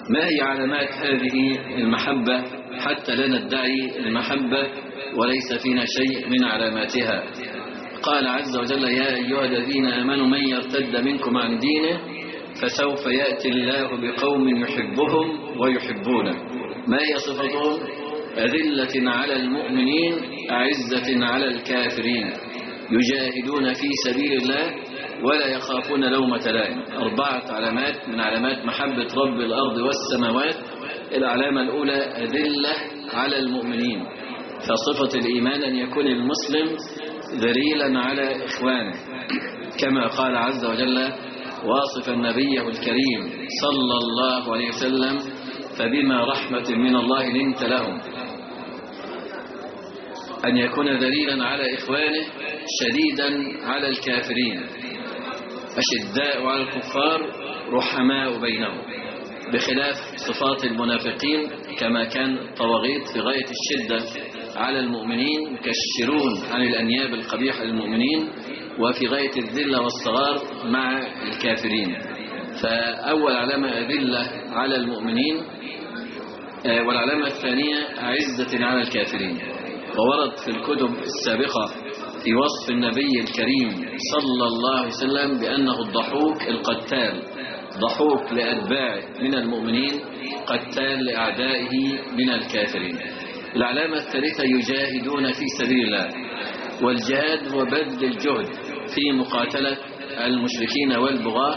ما هي علامات هذه المحبة حتى لا ندعي المحبة وليس فينا شيء من علاماتها؟ قال عز وجل: يا أيها الذين آمنوا من يرتد منكم عن دينه فسوف يأتي الله بقوم يحبهم ويحبونه. ما هي صفتهم؟ أذلة على المؤمنين أعزة على الكافرين يجاهدون في سبيل الله ولا يخافون لومة لائم. 4 علامات من علامات محبة رب الأرض والسماوات. العلامة الأولى أذلة على المؤمنين، فصفة الإيمان أن يكون المسلم ذليلا على إخوانه، كما قال عز وجل واصفا نبيه الكريم صلى الله عليه وسلم: فبما رحمة من الله لنت لهم. أن يكون ذليلا على إخوانه شديدا على الكافرين، أشداء على الكفار رحماء بينهم، بخلاف صفات المنافقين كما كان طواغيت في غاية الشدة على المؤمنين يكشرون عن الأنياب القبيحة للمؤمنين، وفي غاية الذلة والصغار مع الكافرين. فأول علامة أذلة على المؤمنين، والعلامة الثانية أعزة على الكافرين. وورد في الكتب السابقة في وصف النبي الكريم صلى الله عليه وسلم بأنه الضحوك القتال، ضحوك لأتباعه من المؤمنين، قتال لأعدائه من الكافرين. العلامة الثالثة يجاهدون في سبيل الله، والجهاد هو بذل الجهد في مقاتلة المشركين والبغاة،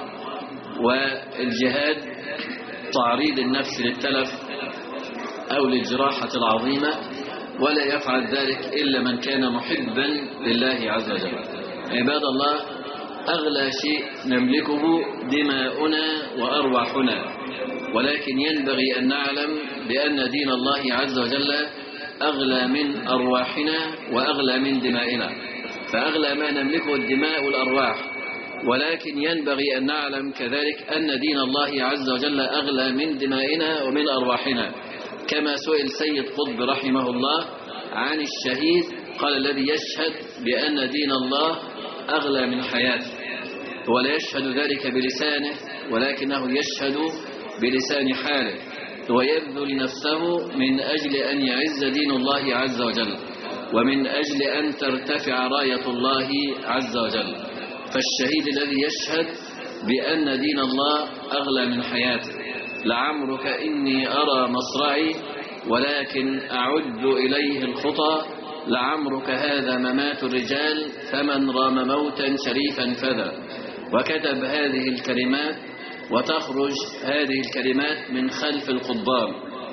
والجهاد تعريض النفس للتلف أو للجراحة العظيمة، ولا يفعل ذلك إلا من كان محبا لله عز وجل. عباد الله، أغلى شيء نملكه دماؤنا وأرواحنا، ولكن ينبغي أن نعلم بأن دين الله عز وجل أغلى من أرواحنا وأغلى من دمائنا. فأغلى ما نملكه الدماء والأرواح، ولكن ينبغي أن نعلم كذلك أن دين الله عز وجل أغلى من دمائنا ومن أرواحنا. كما سئل سيد قطب رحمه الله عن الشهيد، قال: الذي يشهد بأن دين الله أغلى من حياته. هو لا يشهد ذلك بلسانه، ولكنه يشهد بلسان حاله. هو يبذل نفسه من أجل أن يعز دين الله عز وجل، ومن أجل أن ترتفع راية الله عز وجل. فالشهيد الذي يشهد بأن دين الله أغلى من حياته: لعمرك إني أرى مصرعي ولكن أعد إليه الخطى، لعمرك هذا ممات الرجال فمن رام موتا شريفا فذا. وكتب هذه الكلمات، وتخرج هذه الكلمات من خلف القضبان،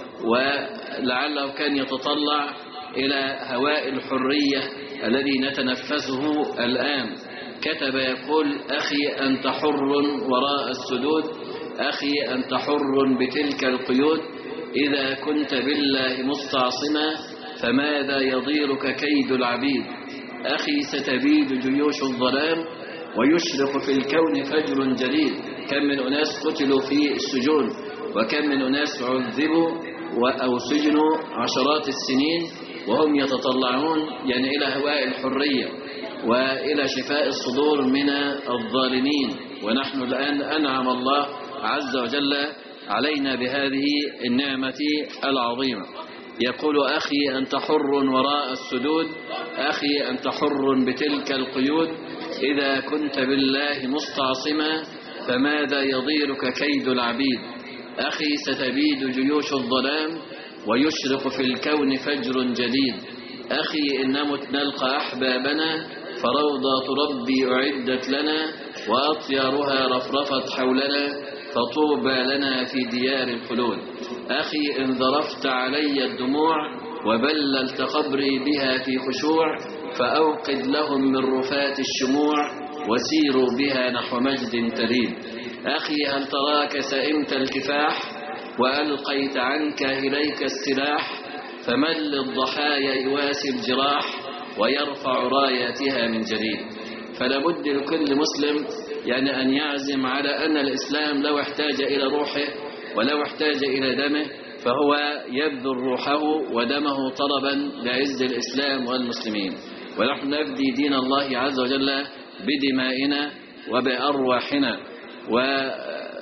ولعله كان يتطلع إلى هواء الحرية الذي نتنفسه الآن. كتب يقول: أخي أنت حر وراء السدود، أخي أنت حر بتلك القيود، إذا كنت بالله مستعصما فماذا يضيرك كيد العبيد. أخي ستبيد جيوش الظلام ويشرق في الكون فجر جديد. كم من أناس قتلوا في السجون، وكم من أناس عذبوا أو سجنوا عشرات السنين وهم يتطلعون إلى هواء الحرية وإلى شفاء الصدور من الظالمين. ونحن الآن أنعم الله عز وجل علينا بهذه النعمة العظيمة. يقول: أخي أنت حر وراء السدود، أخي أنت حر بتلك القيود، إذا كنت بالله مستعصما فماذا يضيرك كيد العبيد. أخي ستبيد جيوش الظلام ويشرق في الكون فجر جديد. أخي إن مت نلقى أحبابنا فروضات ربي أعدت لنا وأطيارها رفرفت حولنا فطوبى لنا في ديار الخلود. أخي إن ذرفت علي الدموع وبللت قبري بها في خشوع فأوقد لهم من رفات الشموع وسيروا بها نحو مجد تليد. أخي هل تراك سئمت الكفاح وألقيت عنك إليك السلاح، فمن للضحايا يواسي الجراح ويرفع راياتها من جديد. فلابد لكل مسلم أن يعزم على أن الإسلام لو احتاج إلى روحه ولو احتاج إلى دمه فهو يبذل روحه ودمه طلبا لعز الإسلام والمسلمين. ونحن نفدي دين الله عز وجل بدمائنا وبأرواحنا.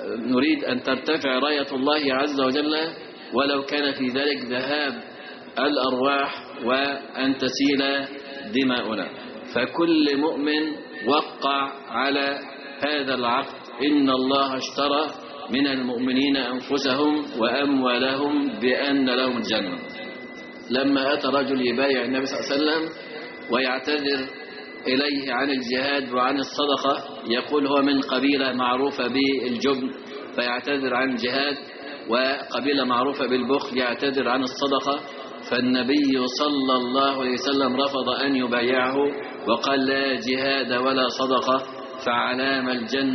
نريد أن ترتفع راية الله عز وجل ولو كان في ذلك ذهاب الأرواح وأن تسيل دماؤنا. فكل مؤمن وقع على هذا العقد: إن الله اشترى من المؤمنين أنفسهم وأموالهم بأن لهم الجنة. لما أتى رجل يبايع النبي صلى الله عليه وسلم ويعتذر إليه عن الجهاد وعن الصدقة، يقول هو من قبيلة معروفة بالجبن فيعتذر عن الجهاد، وقبيلة معروفة بالبخل يعتذر عن الصدقة، فالنبي صلى الله عليه وسلم رفض أن يبايعه وقال: لا جهاد ولا صدقة، فعلام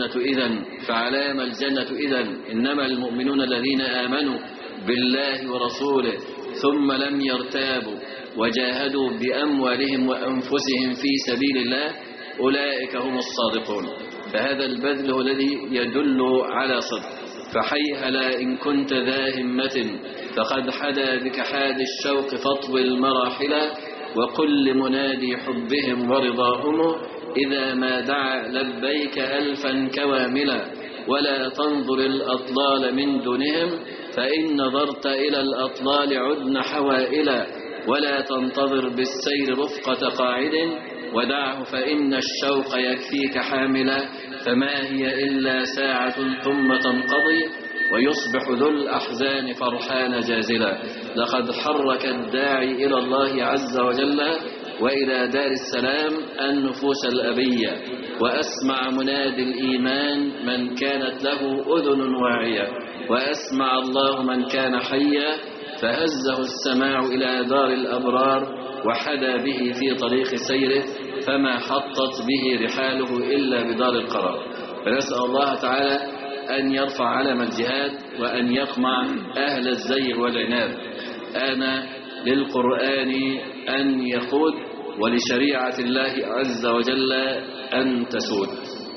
الجنة إذن إنما المؤمنون الذين آمنوا بالله ورسوله ثم لم يرتابوا وجاهدوا بأموالهم وأنفسهم في سبيل الله أولئك هم الصادقون. فهذا البذل هو الذي يدل على صدق. فحيهلا إن كنت ذا همة فقد حدا بك حاد الشوق فاطوي المراحل، وقل لمنادي حبهم ورضاهم إذا ما دعا لبيك ألفا كواملا، ولا تنظر الأطلال من دونهم فإن نظرت إلى الأطلال عدن حوائلا، ولا تنتظر بالسير رفقة قاعد ودعه فإن الشوق يكفيك حاملا، فما هي إلا ساعة ثم تنقضي ويصبح ذو الأحزان فرحان جازلا. لقد حرك الداعي إلى الله عز وجل وإلى دار السلام النفوس الأبية، وأسمع منادي الإيمان من كانت له أذن واعية، وأسمع الله من كان حيا فهزه السماع إلى دار الأبرار وحدا به في طريق سيره، فما حطت به رحاله إلا بدار القرار. فنسأل الله تعالى أن يرفع علم الجهاد وأن يقمع أهل الزيغ والعناد. آن للقرآن أن يقود ولشريعة الله عز وجل أن تسود.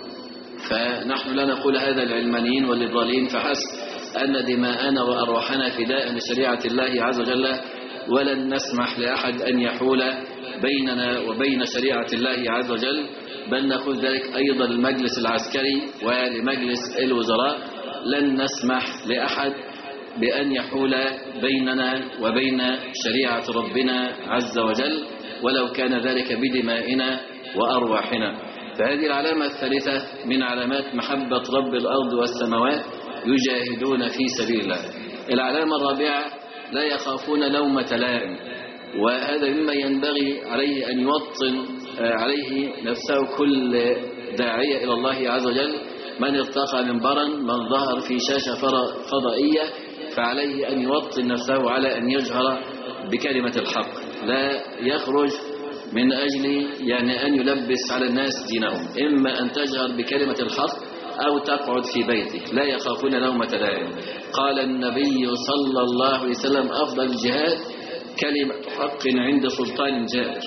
فنحن لا نقول هذا للعلمانيين والليبراليين فحسب أن دماءنا وأرواحنا فداء لشريعة الله عز وجل، ولن نسمح لأحد أن يحول بيننا وبين شريعة الله عز وجل، بل نقول ذلك أيضا للمجلس العسكري ولمجلس الوزراء. لن نسمح لأحد بأن يحول بيننا وبين شريعة ربنا عز وجل ولو كان ذلك بدمائنا وأرواحنا. فهذه العلامة الثالثة من علامات محبة رب الأرض والسماوات: يجاهدون في سبيل الله. العلامة الرابعة: لا يخافون لومة لائم. وهذا مما ينبغي عليه أن يوطن عليه نفسه كل داعية إلى الله عز وجل. من ارتقى منبرا، من ظهر في شاشة فضائية، فعليه أن يوطن نفسه على أن يجهر بكلمة الحق، لا يخرج من أجل أن يلبس على الناس دينهم. إما أن تجهر بكلمة الحق أو تقعد في بيتك. لا يخافون لومة لائم. قال النبي صلى الله عليه وسلم: أفضل الجهاد كلمة حق عند سلطان جائر.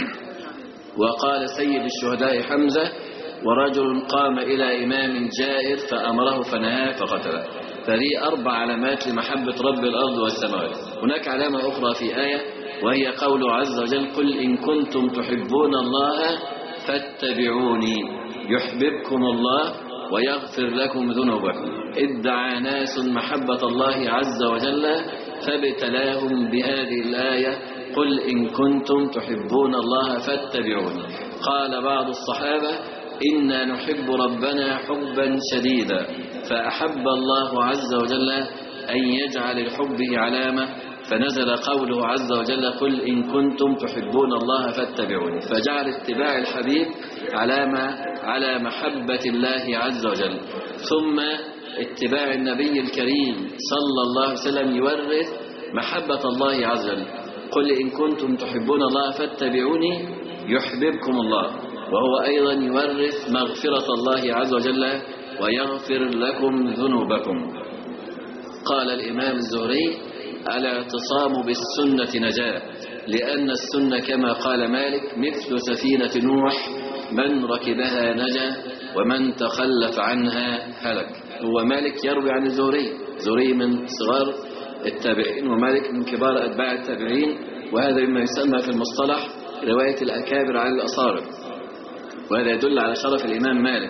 وقال سيد الشهداء حمزة: ورجل قام إلى إمام جائر فأمره فنهاه فقتله. فهذه 4 علامات لمحبة رب الأرض والسماوات. هناك علامة أخرى في آية وهي قوله عز وجل: قل إن كنتم تحبون الله فاتبعوني يحببكم الله ويغفر لكم ذنوبكم. ادعى ناس محبة الله عز وجل فابتلاهم بهذه الآية: قل إن كنتم تحبون الله فاتبعوني. قال بعض الصحابة: إنا نحب ربنا حبا شديدا، فأحب الله عز وجل أن يجعل لحبه علامة، فنزل قوله عز وجل: قل إن كنتم تحبون الله فاتبعوني، فجعل اتباع الحبيب علامة على محبة الله عز وجل. ثم اتباع النبي الكريم صلى الله عليه وسلم يورث محبة الله عز وجل. قل إن كنتم تحبون الله فاتبعوني يحببكم الله، وهو أيضا يورث مغفرة الله عز وجل ويغفر لكم ذنوبكم. قال الإمام الزهري: الاعتصام بالسنة نجاة، لأن السنة كما قال مالك مثل سفينة نوح، من ركبها نجا ومن تخلف عنها هلك. هو مالك يروي عن الزهري، زهري من صغار التابعين ومالك من كبار أتباع التابعين، وهذا مما يسمى في المصطلح رواية الأكابر عن الأصارب، وهذا يدل على شرف الإمام مالك.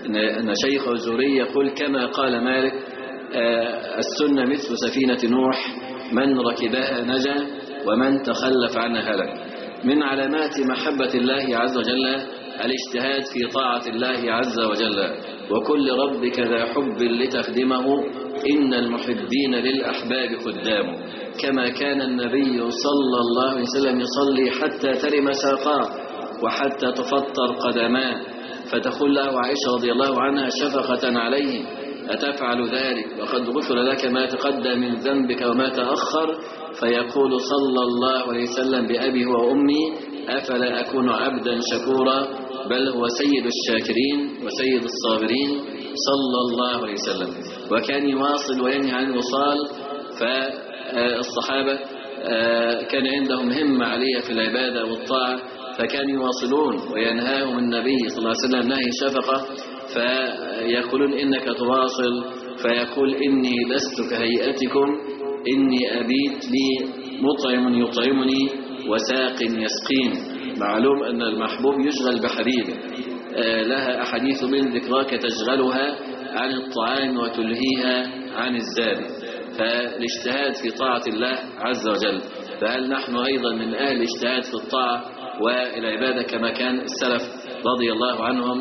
أن شيخ الزهري يقول كما قال مالك السنة مثل سفينة نوح من ركبها نجا ومن تخلف عنها هلك. من علامات محبة الله عز وجل الاجتهاد في طاعة الله عز وجل، وكل ربك ذا حب لتخدمه إن المحبين للأحباب خدام. كما كان النبي صلى الله عليه وسلم يصلي حتى ترم ساقاه وحتى تفطر قدماه، فتقول له عائشة رضي الله عنها شفقة عليه أتفعل ذلك وقد غفر لك ما تقدم من ذنبك وما تأخر، فيقول صلى الله عليه وسلم بأبي وأمي أفلا أكون عبدا شكورا، بل هو سيد الشاكرين وسيد الصابرين صلى الله عليه وسلم. وكان يواصل وينهي عن الوصال، فالصحابة كان عندهم همة عالية في العبادة والطاعة، فكانوا يواصلون وينهاهم النبي صلى الله عليه وسلم نهي شفقة، فيقولون إنك تواصل، فيقول إني لست كهيئتكم إني أبيت لي مطعم يطعمني وساق يسقين. معلوم أن المحبوب يشغل بحبيبه، لها أحاديث من ذكراك تشغلها عن الطعام وتلهيها عن الزاد. فالاجتهاد في طاعة الله عز وجل، فهل نحن أيضا من أهل الاجتهاد في الطاعة والعبادة كما كان السلف رضي الله عنهم؟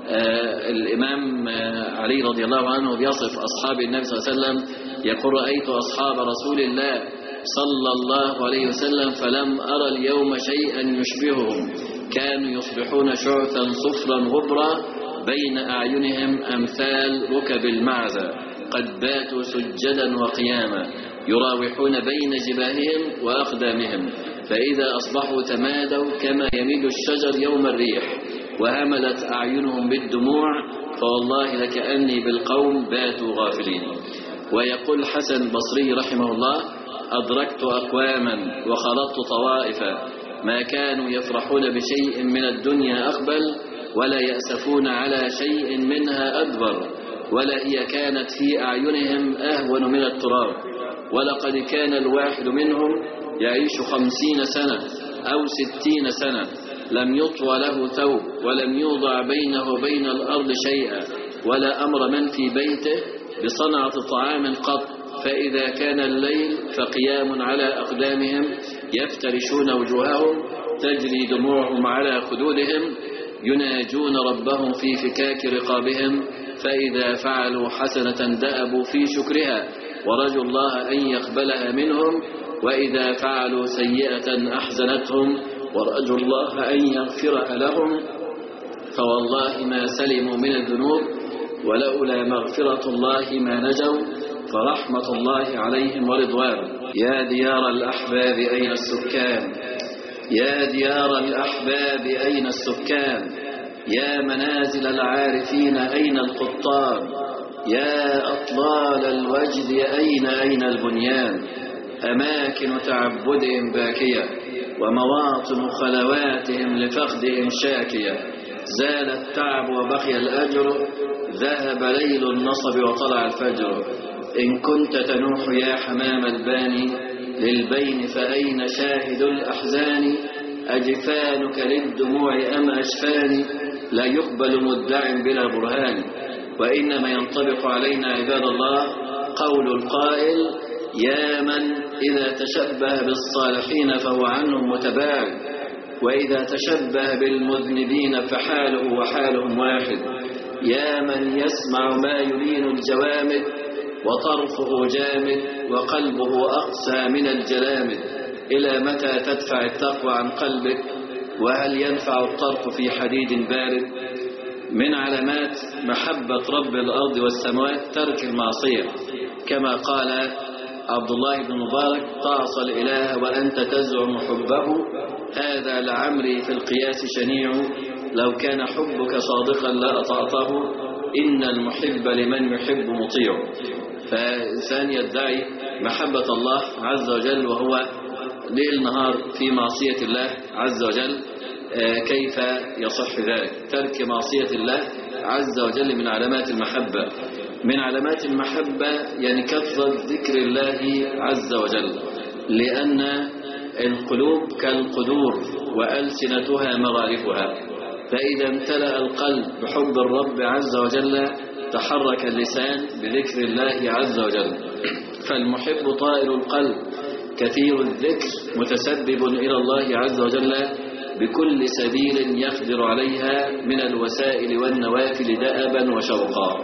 الإمام علي رضي الله عنه بيصف أصحاب النبي صلى الله عليه وسلم يقول رأيت أصحاب رسول الله صلى الله عليه وسلم فلم أرى اليوم شيئا يشبههم، كانوا يصبحون شعثا صفرا غبرا بين أعينهم أمثال ركب المعزة قد باتوا سجدا وقياما يراوحون بين جباههم وأقدامهم، فإذا أصبحوا تمادوا كما يميد الشجر يوم الريح وهملت أعينهم بالدموع، فوالله لكأني بالقوم باتوا غافلين. ويقول حسن البصري رحمه الله أدركت أقواما وخلطت طوائف ما كانوا يفرحون بشيء من الدنيا أقبل ولا يأسفون على شيء منها أدبر، ولا هي كانت في أعينهم أهون من التراب، ولقد كان الواحد منهم يعيش 50 سنة أو 60 سنة لم يطوى له ثوب ولم يوضع بينه وبين الأرض شيئا، ولا أمر من في بيته بصنعة طعام قط، فإذا كان الليل فقيام على أقدامهم يفترشون وجوههم تجري دموعهم على خدودهم يناجون ربهم في فكاك رقابهم، فإذا فعلوا حسنة دأبوا في شكرها ورجوا الله أن يقبلها منهم، وإذا فعلوا سيئة أحزنتهم ورجوا الله أن يغفرها لهم، فوالله ما سلموا من الذنوب ولولا مغفرة الله ما نجوا، فرحمة الله عليهم ورضوانه. يا ديار الأحباب أين السكان، يا ديار الأحباب أين السكان، يا منازل العارفين أين القطان، يا أطلال الوجد أين البنيان، أماكن تعبدهم باكية ومواطن خلواتهم لفقدهم شاكية، زال التعب وبقي الأجر، ذهب ليل النصب وطلع الفجر، إن كنت تنوح يا حمام الباني للبين فأين شاهد الأحزان، أجفانك للدموع أم أشفاني، لا يقبل مدع بلا برهان، وإنما ينطبق علينا عباد الله قول القائل يا من إذا تشبه بالصالحين فهو عنهم متباعد، وإذا تشبه بالمذنبين فحاله وحالهم واحد، يا من يسمع ما يلين الجوامد وطرفه جامد وقلبه أقسى من الجلامد، إلى متى تدفع التقوى عن قلبك وهل ينفع الطرف في حديد بارد؟ من علامات محبة رب الأرض والسماوات ترك المعصية، كما قال عبد الله بن مبارك تعصى الإله وأنت تزعم حبه، هذا لعمري في القياس شنيع، لو كان حبك صادقا لأطعته، إن المحب لمن يحب مطيع. فإنسان يدعي محبة الله عز وجل وهو ليل نهار في معصية الله عز وجل، كيف يصح ذلك؟ ترك معصية الله عز وجل من علامات المحبة. من علامات المحبة يعني كثرة ذكر الله عز وجل، لأن القلوب كالقدور وألسنتها مغارفها، فإذا امتلأ القلب بحب الرب عز وجل تحرك اللسان بذكر الله عز وجل. فالمحب طائر القلب كثير الذكر متسبب إلى الله عز وجل بكل سبيل يقدر عليها من الوسائل والنوافل دأبا وشوقا.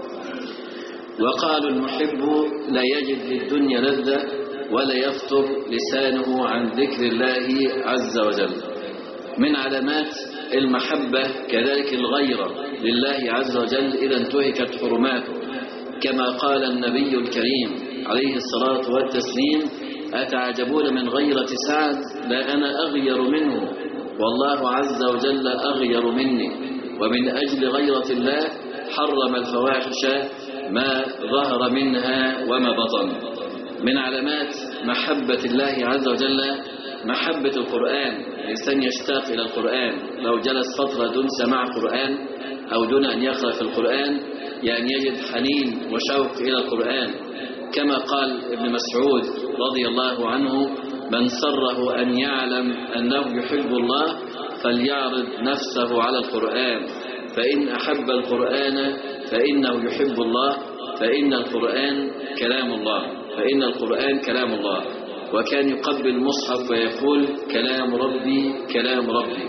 وقالوا المحب لا يجد للدنيا لذة ولا يفطر لسانه عن ذكر الله عز وجل. من علامات المحبة كذلك الغيرة لله عز وجل إذا انتهكت حرماته، كما قال النبي الكريم عليه الصلاة والتسليم: أتعجبون من غيرة سعد؟ لا أنا أغير منه والله عز وجل أغير مني. ومن أجل غيرة الله حرم الفواحش ما ظهر منها وما بطن. من علامات محبة الله عز وجل محبة القرآن. الإنسان يشتاق إلى القرآن، لو جلس فترة دون سماع قرآن أو دون أن يقرأ في القرآن يعني يجد حنين وشوق إلى القرآن، كما قال ابن مسعود رضي الله عنه: من سره أن يعلم أنه يحب الله فليعرض نفسه على القرآن، فإن أحب القرآن فإنه يحب الله، فإن القرآن كلام الله، فإن القرآن كلام الله. وكان يقبل المصحف ويقول: كلام ربي كلام ربي.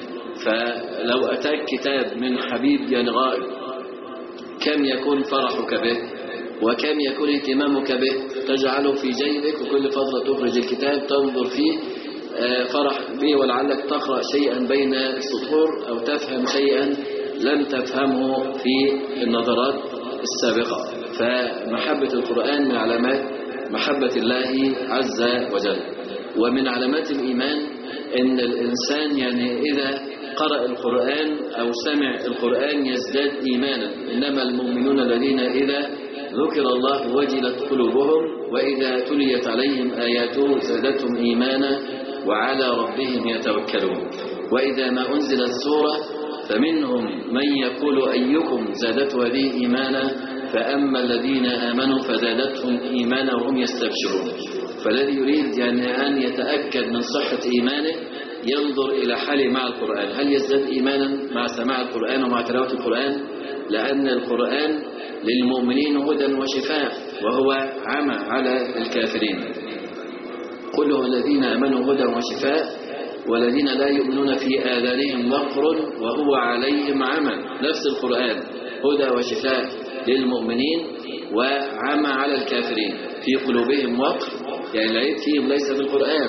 فلو أتاك كتاب من حبيب غائب كم يكون فرحك به وكم يكون اهتمامك به، تجعله في جيبك وكل فترة تخرج الكتاب تنظر فيه فرح به، ولعلك تقرأ شيئا بين السطور أو تفهم شيئا لم تفهمه في النظرات السابقة. فمحبة القرآن من علامات محبة الله عز وجل. ومن علامات الإيمان أن الإنسان يعني إذا قرأ القرآن أو سمع القرآن يزداد إيمانا. إنما المؤمنون الذين إذا ذكر الله وجلت قلوبهم وإذا تليت عليهم آياته زادتهم إيمانا وعلى ربهم يتوكلون. وإذا ما أنزلت سورة فمنهم من يقول أيكم زادته هذه إيمانا، فأما الذين آمنوا فزادتهم إيمانا وهم يستبشرون. فالذي يريد يعني أن يتأكد من صحة إيمانه ينظر إلى حاله مع القرآن، هل يزداد إيمانا مع سماع القرآن ومع تلاوة القرآن؟ لأن القرآن للمؤمنين هدى وشفاء وهو عمى على الكافرين. قل هو الذين آمنوا هدى وشفاء والذين لا يؤمنون في آذانهم وقر وهو عليهم عمى. نفس القرآن هدى وشفاء للمؤمنين وعمى على الكافرين، في قلوبهم وقر يعني العيب فيهم ليس في القرآن.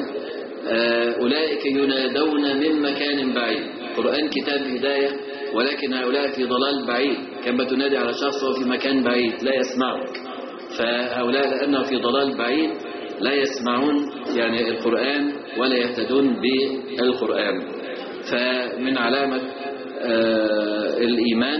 أولئك ينادون من مكان بعيد. القرآن كتاب هداية ولكن هؤلاء في ضلال بعيد، كما تنادي على شخص وهو في مكان بعيد لا يسمعك. فهؤلاء لأنه في ضلال بعيد لا يسمعون يعني القرآن ولا يهتدون بالقرآن. فمن علامة الإيمان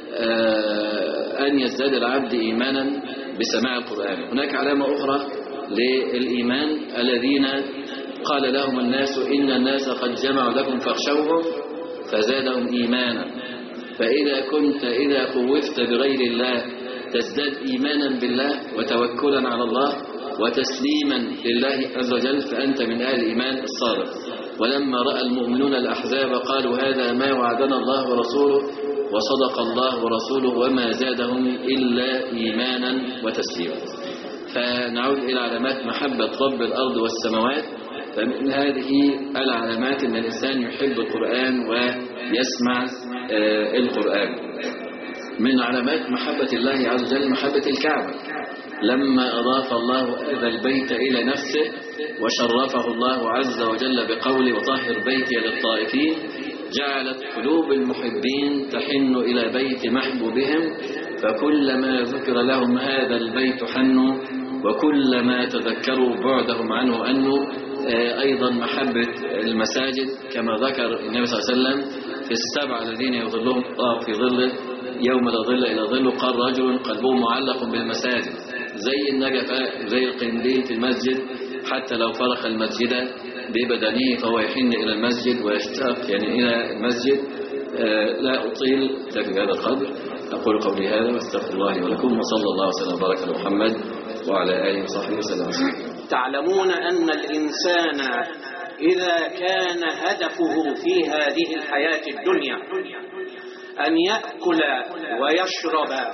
أن يزداد العبد إيمانا بسماع القرآن. هناك علامة أخرى للإيمان: الذين قال لهم الناس إن الناس قد جمعوا لكم فاخشوهم فزادهم إيمانا. فإذا كنت إذا خوفت بغير الله تزداد إيمانا بالله وتوكلا على الله وتسليما لله عز وجل، فأنت من أهل الإيمان الصادق. ولما رأى المؤمنون الأحزاب قالوا هذا ما وعدنا الله ورسوله وصدق الله ورسوله وما زادهم إلا إيمانا وتسليما. فنعود إلى علامات محبة رب الأرض والسماوات. فمن هذه العلامات أن الإنسان يحب القرآن ويسمع القرآن. من علامات محبة الله عز وجل محبة الكعبة. لما أضاف الله هذا البيت إلى نفسه وشرفه الله عز وجل بقوله وطهر بيتي للطائفين، جعلت قلوب المحبين تحن إلى بيت محبوبهم، فكلما ذكر لهم هذا البيت حنوا وكلما تذكروا بعدهم عنه أنوا. أيضا محبة المساجد كما ذكر النبي صلى الله عليه وسلم في السبع الذين يظلهم الله في ظله يوم لا ظل إلى ظله، قال رجل قلبه معلق بالمساجد، زي النجفة زي القنديل في المسجد، حتى لو فرق المسجد ببدنه فهو يحن إلى المسجد ويشتاق يعني إلى المسجد. لا أطيل في هذا القدر، أقول قولي هذا واستغفر الله لي ولكم، وصلى الله وسلم وبارك على محمد وعلى آله وصحبه وسلم. تعلمون أن الإنسان إذا كان هدفه في هذه الحياة الدنيا أن يأكل ويشرب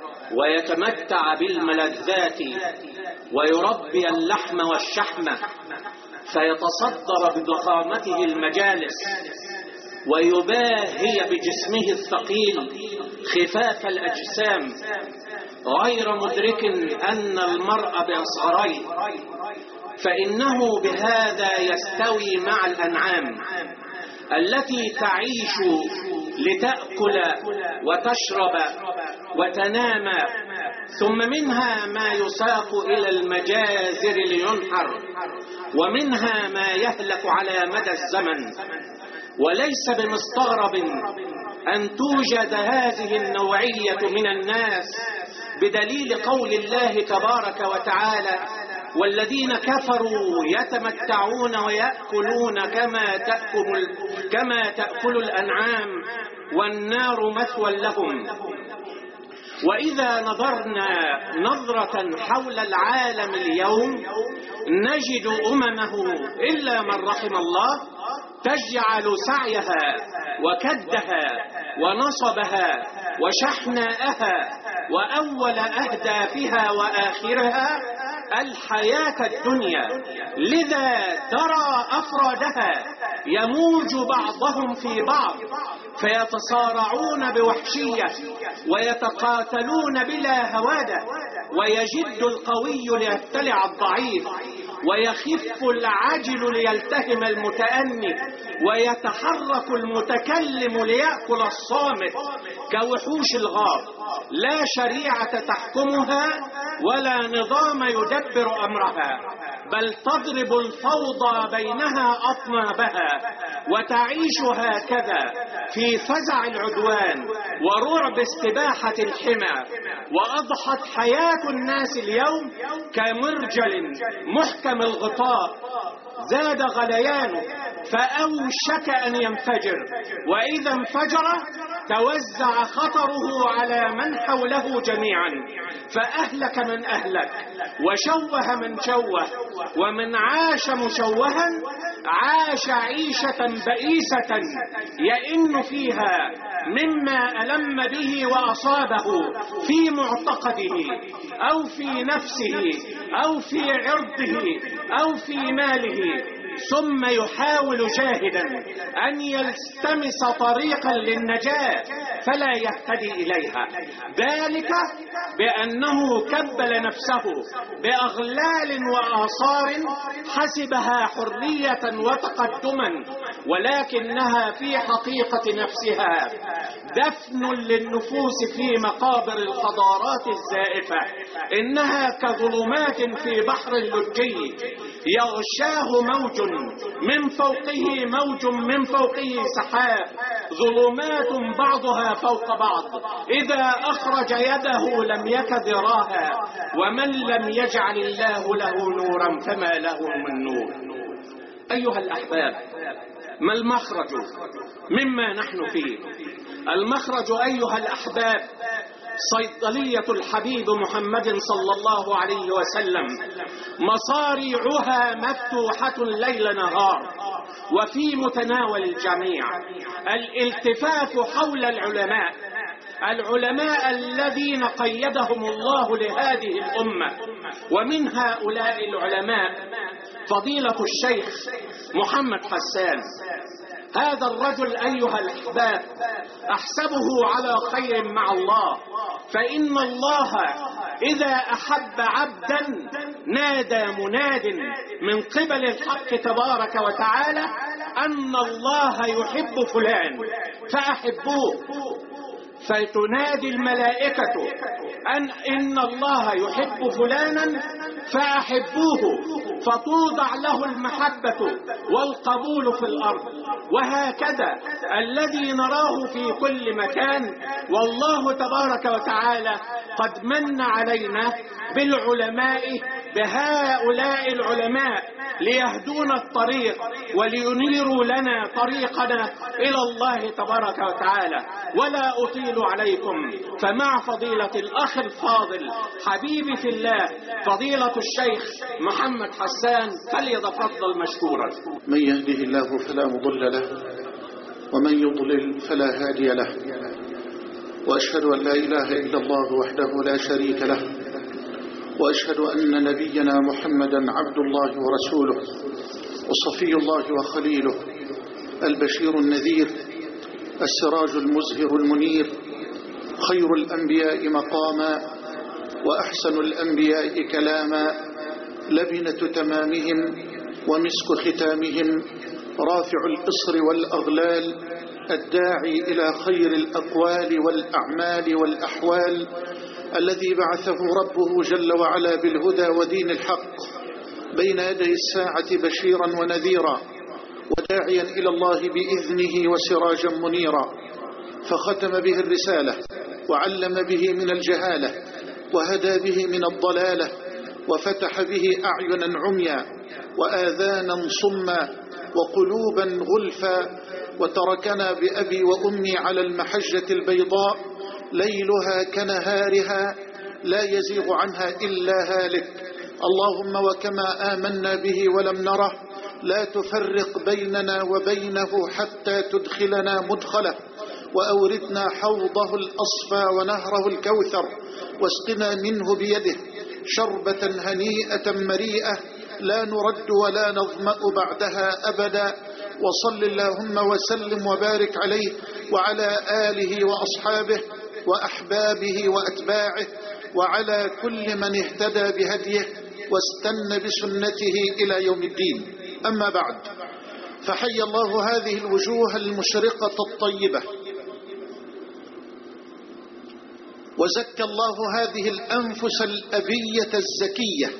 ويتمتع بالملذات ويربي اللحم والشحم فيتصدر بضخامته المجالس ويباهي بجسمه الثقيل خفاف الأجسام غير مدرك أن المرء بأصغريه، فإنه بهذا يستوي مع الأنعام التي تعيش لتأكل وتشرب وتنام، ثم منها ما يساق إلى المجازر لينحر، ومنها ما يهلك على مدى الزمن. وليس بمستغرب أن توجد هذه النوعية من الناس بدليل قول الله تبارك وتعالى: والذين كفروا يتمتعون ويأكلون كما تأكل الأنعام والنار مثوى لهم. وإذا نظرنا نظرة حول العالم اليوم نجد أممه إلا من رحم الله تجعل سعيها وكدها ونصبها وشحناءها وأول أهدافها وآخرها الحياة الدنيا، لذا ترى أفرادها يموج بعضهم في بعض فيتصارعون بوحشية ويتقاتلون بلا هوادة، ويجد القوي ليبتلع الضعيف، ويخف العاجل ليلتهم المتأني، ويتحرك المتكلم ليأكل الصامت كوحوش الغار، لا شريعة تحكمها ولا نظام يدبر أمرها، بل تضرب الفوضى بينها أطنابها وتعيش هكذا في فزع العدوان ورعب استباحة الحمى. وأضحت حياة الناس اليوم كمرجل محكم الغطاء زاد غليانه فأوشك أن ينفجر، وإذا انفجر توزع خطره على من حوله جميعا، فأهلك من أهلك وشوه من شوه، ومن عاش مشوها عاش عيشة بئيسة يئن فيها مما ألم به وأصابه في معتقده أو في نفسه أو في عرضه أو في ماله، ثم يحاول جاهدا أن يلتمس طريقا للنجاة فلا يهتدي إليها، ذلك بأنه كبل نفسه بأغلال وآثار حسبها حرية وتقدما، ولكنها في حقيقة نفسها دفن للنفوس في مقابر الحضارات الزائفة. إنها كظلمات في بحر اللجي يغشاه موج من فوقه موج من فوقه سحاب، ظلمات بعضها فوق بعض، إذا أخرج يده لم يكد يراها، ومن لم يجعل الله له نورا فما له من نور. أيها الأحباب، ما المخرج مما نحن فيه؟ المخرج أيها الأحباب صيدلية الحبيب محمد صلى الله عليه وسلم، مصاريعها مفتوحة ليل نهار وفي متناول الجميع. الالتفاف حول العلماء الذين قيدهم الله لهذه الأمة، ومن هؤلاء العلماء فضيلة الشيخ محمد حسان. هذا الرجل أيها الأحباب أحسبه على خير مع الله، فإن الله إذا أحب عبدا نادى مناد من قبل الحق تبارك وتعالى أن الله يحب فلان فأحبوه، فتنادي الملائكة إن الله يحب فلانا فأحبوه، فتوضع له المحبة والقبول في الأرض. وهكذا الذي نراه في كل مكان، والله تبارك وتعالى قد من علينا بالعلماء بهؤلاء العلماء ليهدون الطريق ولينيروا لنا طريقنا إلى الله تبارك وتعالى. ولا أطيل عليكم، فمع فضيلة الأخ الفاضل حبيبي في الله فضيلة الشيخ محمد حسان فليتفضل مشكورا. من يهده الله فلا مضل له ومن يضلل فلا هادي له، وأشهد أن لا إله إلا الله وحده لا شريك له، وأشهد أن نبينا محمدا عبد الله ورسوله وصفي الله وخليله، البشير النذير، السراج المزهر المنير، خير الأنبياء مقاما وأحسن الأنبياء كلاما، لبنة تمامهم ومسك ختامهم، رافع الإصر والأغلال، الداعي إلى خير الأقوال والأعمال والأحوال، الذي بعثه ربه جل وعلا بالهدى ودين الحق بين يدي الساعة بشيرا ونذيرا، وداعيا إلى الله بإذنه وسراجا منيرا، فختم به الرسالة وعلم به من الجهالة وهدى به من الضلالة، وفتح به أعينا عميا وآذانا صما وقلوبا غلفا، وتركنا بأبي وأمي على المحجة البيضاء ليلها كنهارها لا يزيغ عنها إلا هالك. اللهم وكما آمنا به ولم نره لا تفرق بيننا وبينه حتى تدخلنا مدخله، وأوردنا حوضه الأصفى ونهره الكوثر، واسقنا منه بيده شربة هنيئة مريئة لا نرد ولا نظمأ بعدها أبدا. وصل اللهم وسلم وبارك عليه وعلى آله وأصحابه وأحبابه وأتباعه وعلى كل من اهتدى بهديه واستنى بسنته إلى يوم الدين. أما بعد، فحي الله هذه الوجوه المشرقة الطيبة، وزكى الله هذه الأنفس الأبية الزكية،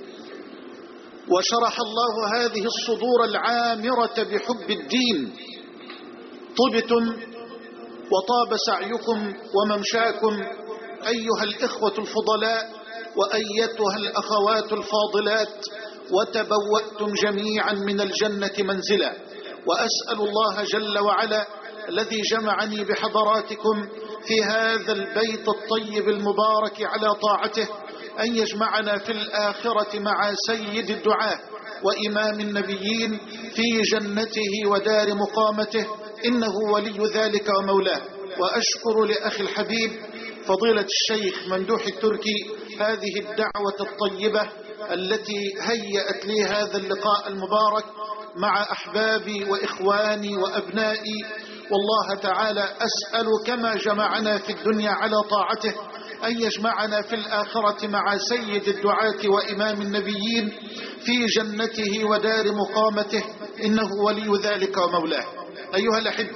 وشرح الله هذه الصدور العامرة بحب الدين. طبتم وطاب سعيكم وممشاكم أيها الإخوة الفضلاء وأيتها الأخوات الفاضلات، وتبوأتم جميعا من الجنة منزلا. وأسأل الله جل وعلا الذي جمعني بحضراتكم في هذا البيت الطيب المبارك على طاعته أن يجمعنا في الآخرة مع سيد الدعاة وإمام النبيين في جنته ودار مقامته، إنه ولي ذلك ومولاه. وأشكر لأخي الحبيب فضيلة الشيخ ممدوح التركي هذه الدعوة الطيبة التي هيأت لي هذا اللقاء المبارك مع أحبابي وإخواني وأبنائي. والله تعالى أسأل كما جمعنا في الدنيا على طاعته أن يجمعنا في الآخرة مع سيد الدعاة وإمام النبيين في جنته ودار مقامته، إنه ولي ذلك ومولاه. أيها الأحبة،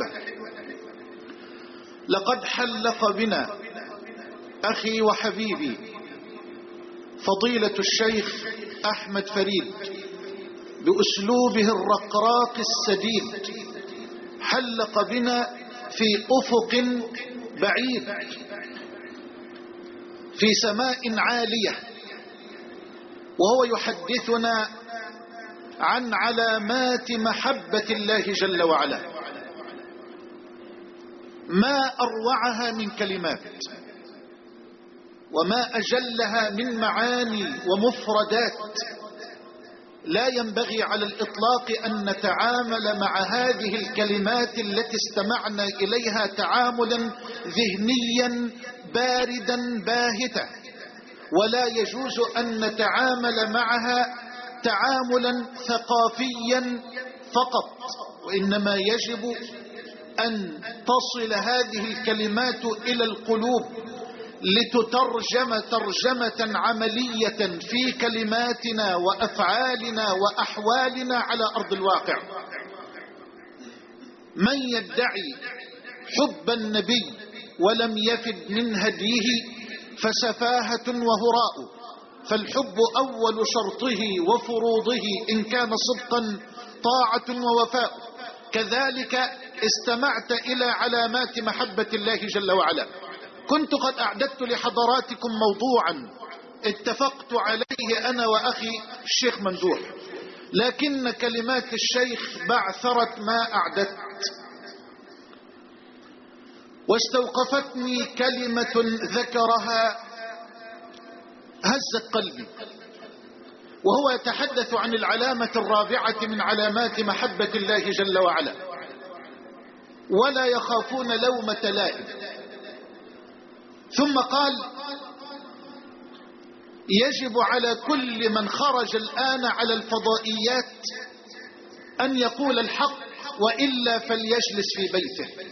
لقد حلق بنا أخي وحبيبي فضيلة الشيخ أحمد فريد بأسلوبه الرقراق السديد، حلق بنا في أفق بعيد في سماء عالية، وهو يحدثنا عن علامات محبة الله جل وعلا، ما أروعها من كلمات وما أجلها من معاني ومفردات. لا ينبغي على الإطلاق أن نتعامل مع هذه الكلمات التي استمعنا إليها تعاملا ذهنيا باردا باهتا، ولا يجوز أن نتعامل معها تعاملا ثقافيا فقط، وإنما يجب أن تصل هذه الكلمات إلى القلوب لتترجم ترجمة عملية في كلماتنا وأفعالنا وأحوالنا على أرض الواقع. من يدعي حب النبي ولم يفد من هديه فسفاهة وهراء، فالحب أول شرطه وفروضه إن كان صدقا طاعة ووفاء. كذلك استمعت إلى علامات محبة الله جل وعلا. كنت قد أعددت لحضراتكم موضوعا اتفقت عليه أنا وأخي الشيخ ممدوح، لكن كلمات الشيخ بعثرت ما أعددت، واستوقفتني كلمة ذكرها هزت قلبي، وهو يتحدث عن العلامة الرابعة من علامات محبة الله جل وعلا: ولا يخافون لومة لائم. ثم قال: يجب على كل من خرج الآن على الفضائيات أن يقول الحق، وإلا فليجلس في بيته.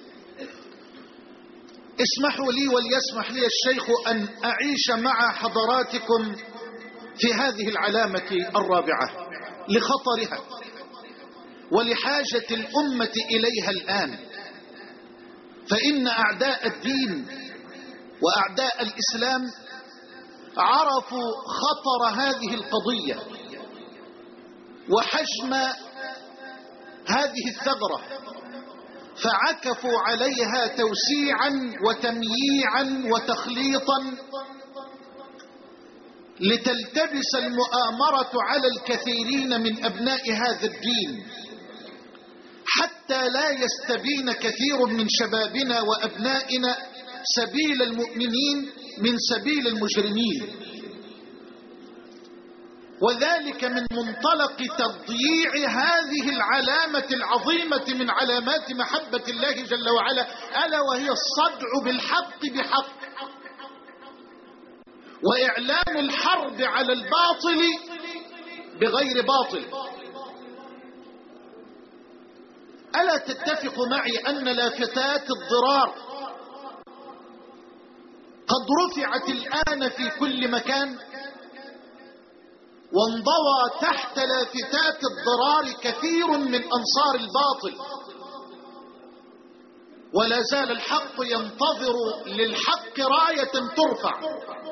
اسمحوا لي وليسمح لي الشيخ أن أعيش مع حضراتكم في هذه العلامة الرابعة لخطرها ولحاجة الأمة إليها الآن، فإن أعداء الدين وأعداء الإسلام عرفوا خطر هذه القضية وحجم هذه الثغرة، فعكفوا عليها توسيعا وتمييعا وتخليطا لتلتبس المؤامرة على الكثيرين من أبناء هذا الدين، حتى لا يستبين كثير من شبابنا وأبنائنا سبيل المؤمنين من سبيل المجرمين، وذلك من منطلق تضييع هذه العلامة العظيمة من علامات محبة الله جل وعلا، ألا وهي الصدع بالحق بحق، وإعلان الحرب على الباطل بغير باطل. ألا تتفق معي أن لافتات الضرار قد رفعت الآن في كل مكان، وانضوى تحت لافتات الضرار كثير من أنصار الباطل، ولا زال الحق ينتظر للحق راية ترفع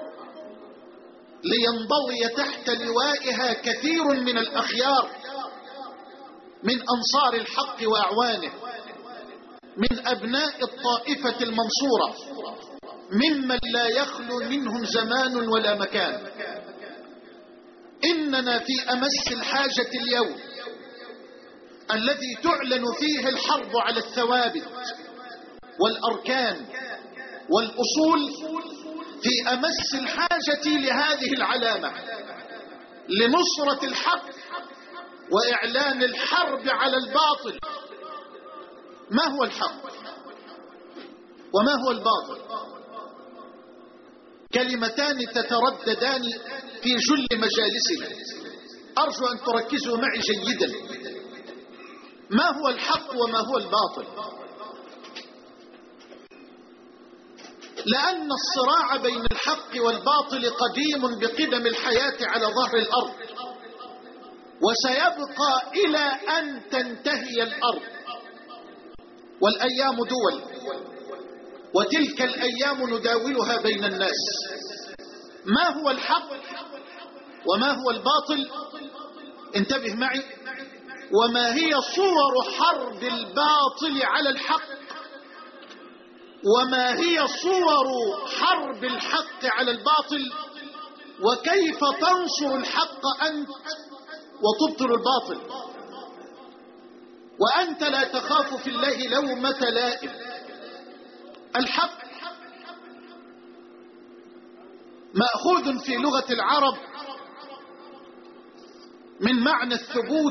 لينضوي تحت لوائها كثير من الأخيار من أنصار الحق وأعوانه، من أبناء الطائفة المنصورة، ممن لا يخلو منهم زمان ولا مكان. إننا في أمس الحاجة اليوم الذي تعلن فيه الحرب على الثوابت والأركان والأصول، في أمس الحاجة لهذه العلامة لنصرة الحق وإعلان الحرب على الباطل. ما هو الحق وما هو الباطل؟ كلمتان تترددان في جل مجالسنا، أرجو أن تركزوا معي جيدا. ما هو الحق وما هو الباطل؟ لأن الصراع بين الحق والباطل قديم بقدم الحياة على ظهر الأرض، وسيبقى إلى أن تنتهي الأرض، والأيام دول، وتلك الأيام نداولها بين الناس. ما هو الحق وما هو الباطل؟ انتبه معي. وما هي صور حرب الباطل على الحق؟ وما هي صور حرب الحق على الباطل؟ وكيف تنصر الحق أنت وتبطل الباطل وأنت لا تخاف في الله لومة لائم؟ الحق مأخوذ في لغة العرب من معنى الثبوت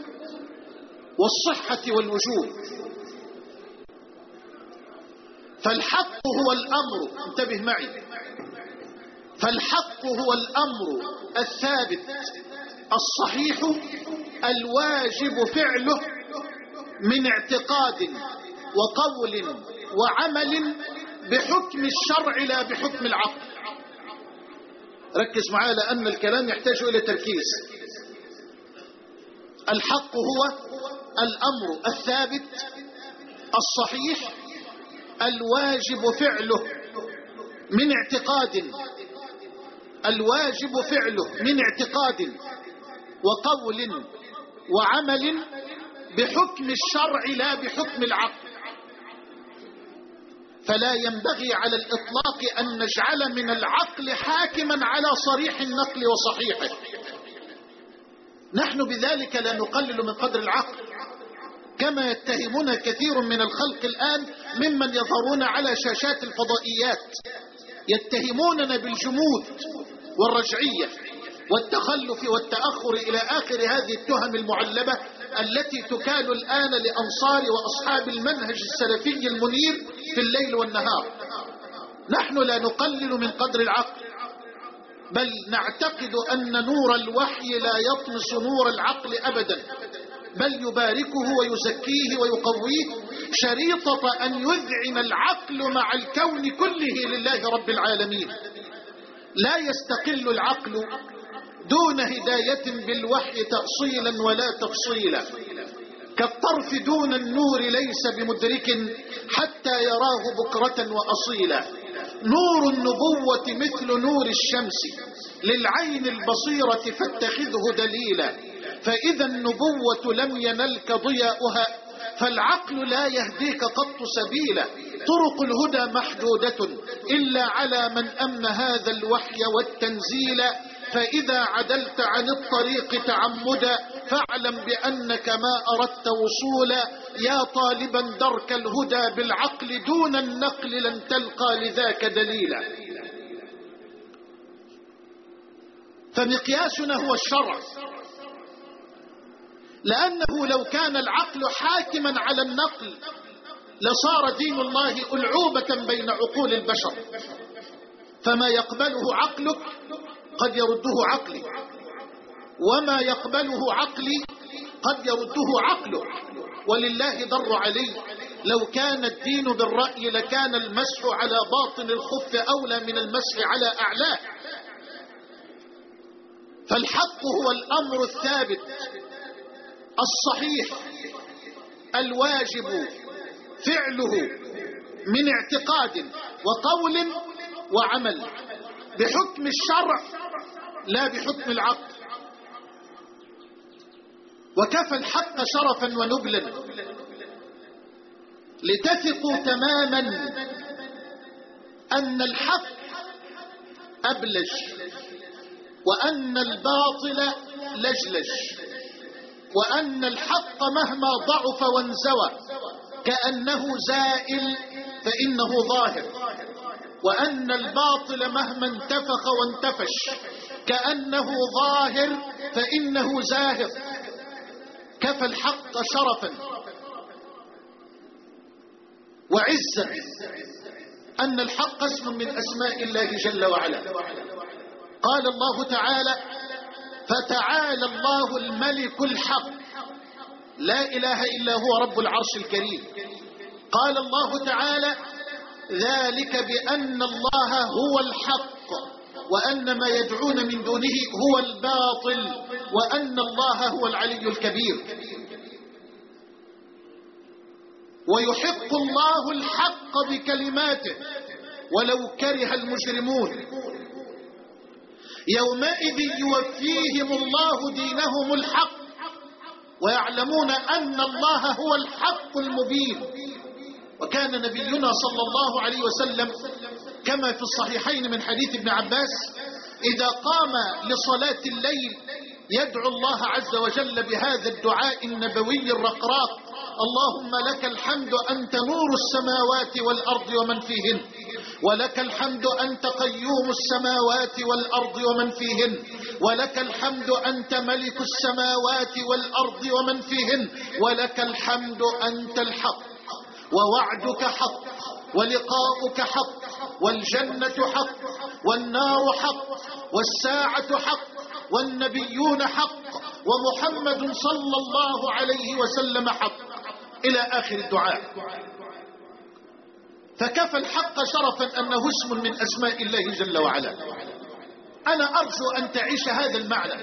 والصحة والوجود، فالحق هو الأمر، انتبه معي، فالحق هو الأمر الثابت الصحيح الواجب فعله من اعتقاد وقول وعمل بحكم الشرع لا بحكم العقل. ركز معايا لأن الكلام يحتاج إلى تركيز. الحق هو الأمر الثابت الصحيح الواجب فعله من اعتقاد، الواجب فعله من اعتقاد وقول وعمل بحكم الشرع لا بحكم العقل. فلا ينبغي على الإطلاق أن نجعل من العقل حاكما على صريح النقل وصحيحه. نحن بذلك لا نقلل من قدر العقل، كما يتهمنا كثير من الخلق الآن ممن يظهرون على شاشات الفضائيات، يتهموننا بالجمود والرجعية والتخلف والتأخر إلى آخر هذه التهم المعلبة التي تكال الآن لأنصار وأصحاب المنهج السلفي المنير في الليل والنهار. نحن لا نقلل من قدر العقل، بل نعتقد أن نور الوحي لا يطمس نور العقل أبدا، بل يباركه ويزكيه ويقويه، شريطة أن يذعن العقل مع الكون كله لله رب العالمين. لا يستقل العقل دون هداية بالوحي تأصيلا ولا تفصيلا، كالطرف دون النور ليس بمدرك حتى يراه بكرة وأصيلا. نور النبوة مثل نور الشمس للعين البصيرة فاتخذه دليلا، فإذا النبوة لم ينلك ضياؤها فالعقل لا يهديك قط سبيلا. طرق الهدى محدودة إلا على من أمن هذا الوحي والتنزيل، فإذا عدلت عن الطريق تعمدا فاعلم بأنك ما أردت وصولا. يا طالبا درك الهدى بالعقل دون النقل لن تلقى لذاك دليلا. فمقياسنا هو الشرع، لأنه لو كان العقل حاكما على النقل لصار دين الله ألعوبة بين عقول البشر، فما يقبله عقلك قد يرده عقلي، وما يقبله عقلي قد يرده عقله. ولله در علي لو كان الدين بالرأي لكان المسح على باطن الخف أولى من المسح على أعلاه. فالحق هو الأمر الثابت الصحيح الواجب فعله من اعتقاد وقول وعمل بحكم الشرع لا بحكم العقل. وكفى الحق شرفا ونبلا لتثقوا تماما أن الحق أبلج وأن الباطل لجلج، وأن الحق مهما ضعف وانزوى كأنه زائل فإنه ظاهر، وأن الباطل مهما انتفخ وانتفش كأنه ظاهر فإنه زاهر. كفى الحق شرفا وعزا أن الحق اسم من أسماء الله جل وعلا. قال الله تعالى: فتعالى الله الملك الحق لا إله إلا هو رب العرش الكريم. قال الله تعالى: ذلك بأن الله هو الحق وأن ما يدعون من دونه هو الباطل وأن الله هو العلي الكبير. ويحق الله الحق بكلماته ولو كره المجرمون. يومئذ يوفيهم الله دينهم الحق ويعلمون أن الله هو الحق المبين. وكان نبينا صلى الله عليه وسلم كما في الصحيحين من حديث ابن عباس إذا قام لصلاة الليل يدعو الله عز وجل بهذا الدعاء النبوي الرقراق: اللهم لك الحمد أنت نور السماوات والأرض ومن فيهن، ولك الحمد أنت قيوم السماوات والأرض ومن فيهن، ولك الحمد أنت ملك السماوات والأرض ومن فيهن، ولك الحمد أنت الحق ووعدك حق ولقاؤك حق والجنة حق والنار حق والساعة حق والنبيون حق ومحمد صلى الله عليه وسلم حق إلى آخر الدعاء. فكفى الحق شرفا أنه اسم من أسماء الله جل وعلا. أنا أرجو أن تعيش هذا المعنى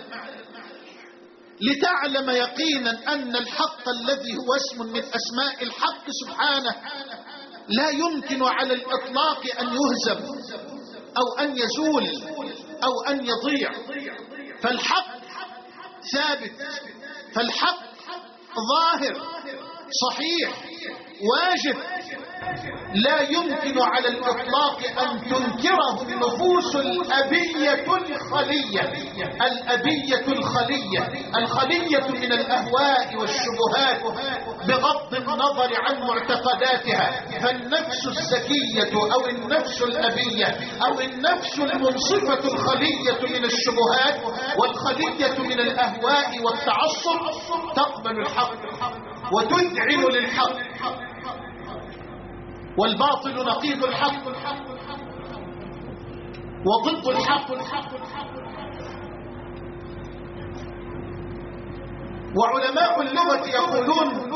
لتعلم يقينا أن الحق الذي هو اسم من أسماء الحق سبحانه لا يمكن على الإطلاق أن يهزم أو أن يزول أو أن يضيع. فالحق ثابت، فالحق ظاهر صحيح واجب. لا يمكن على الإطلاق أن تنكره النفوس الأبية الخلية. الأبية الخلية من الأهواء والشبهات بغض النظر عن معتقداتها. فالنفس الزكية أو النفس الأبية أو النفس المنصفة الخلية من الشبهات والخلية من الأهواء والتعصب تقبل الحق وتذعن للحق، والباطل نقيض الحق وضد الحق. وعلماء اللغة يقولون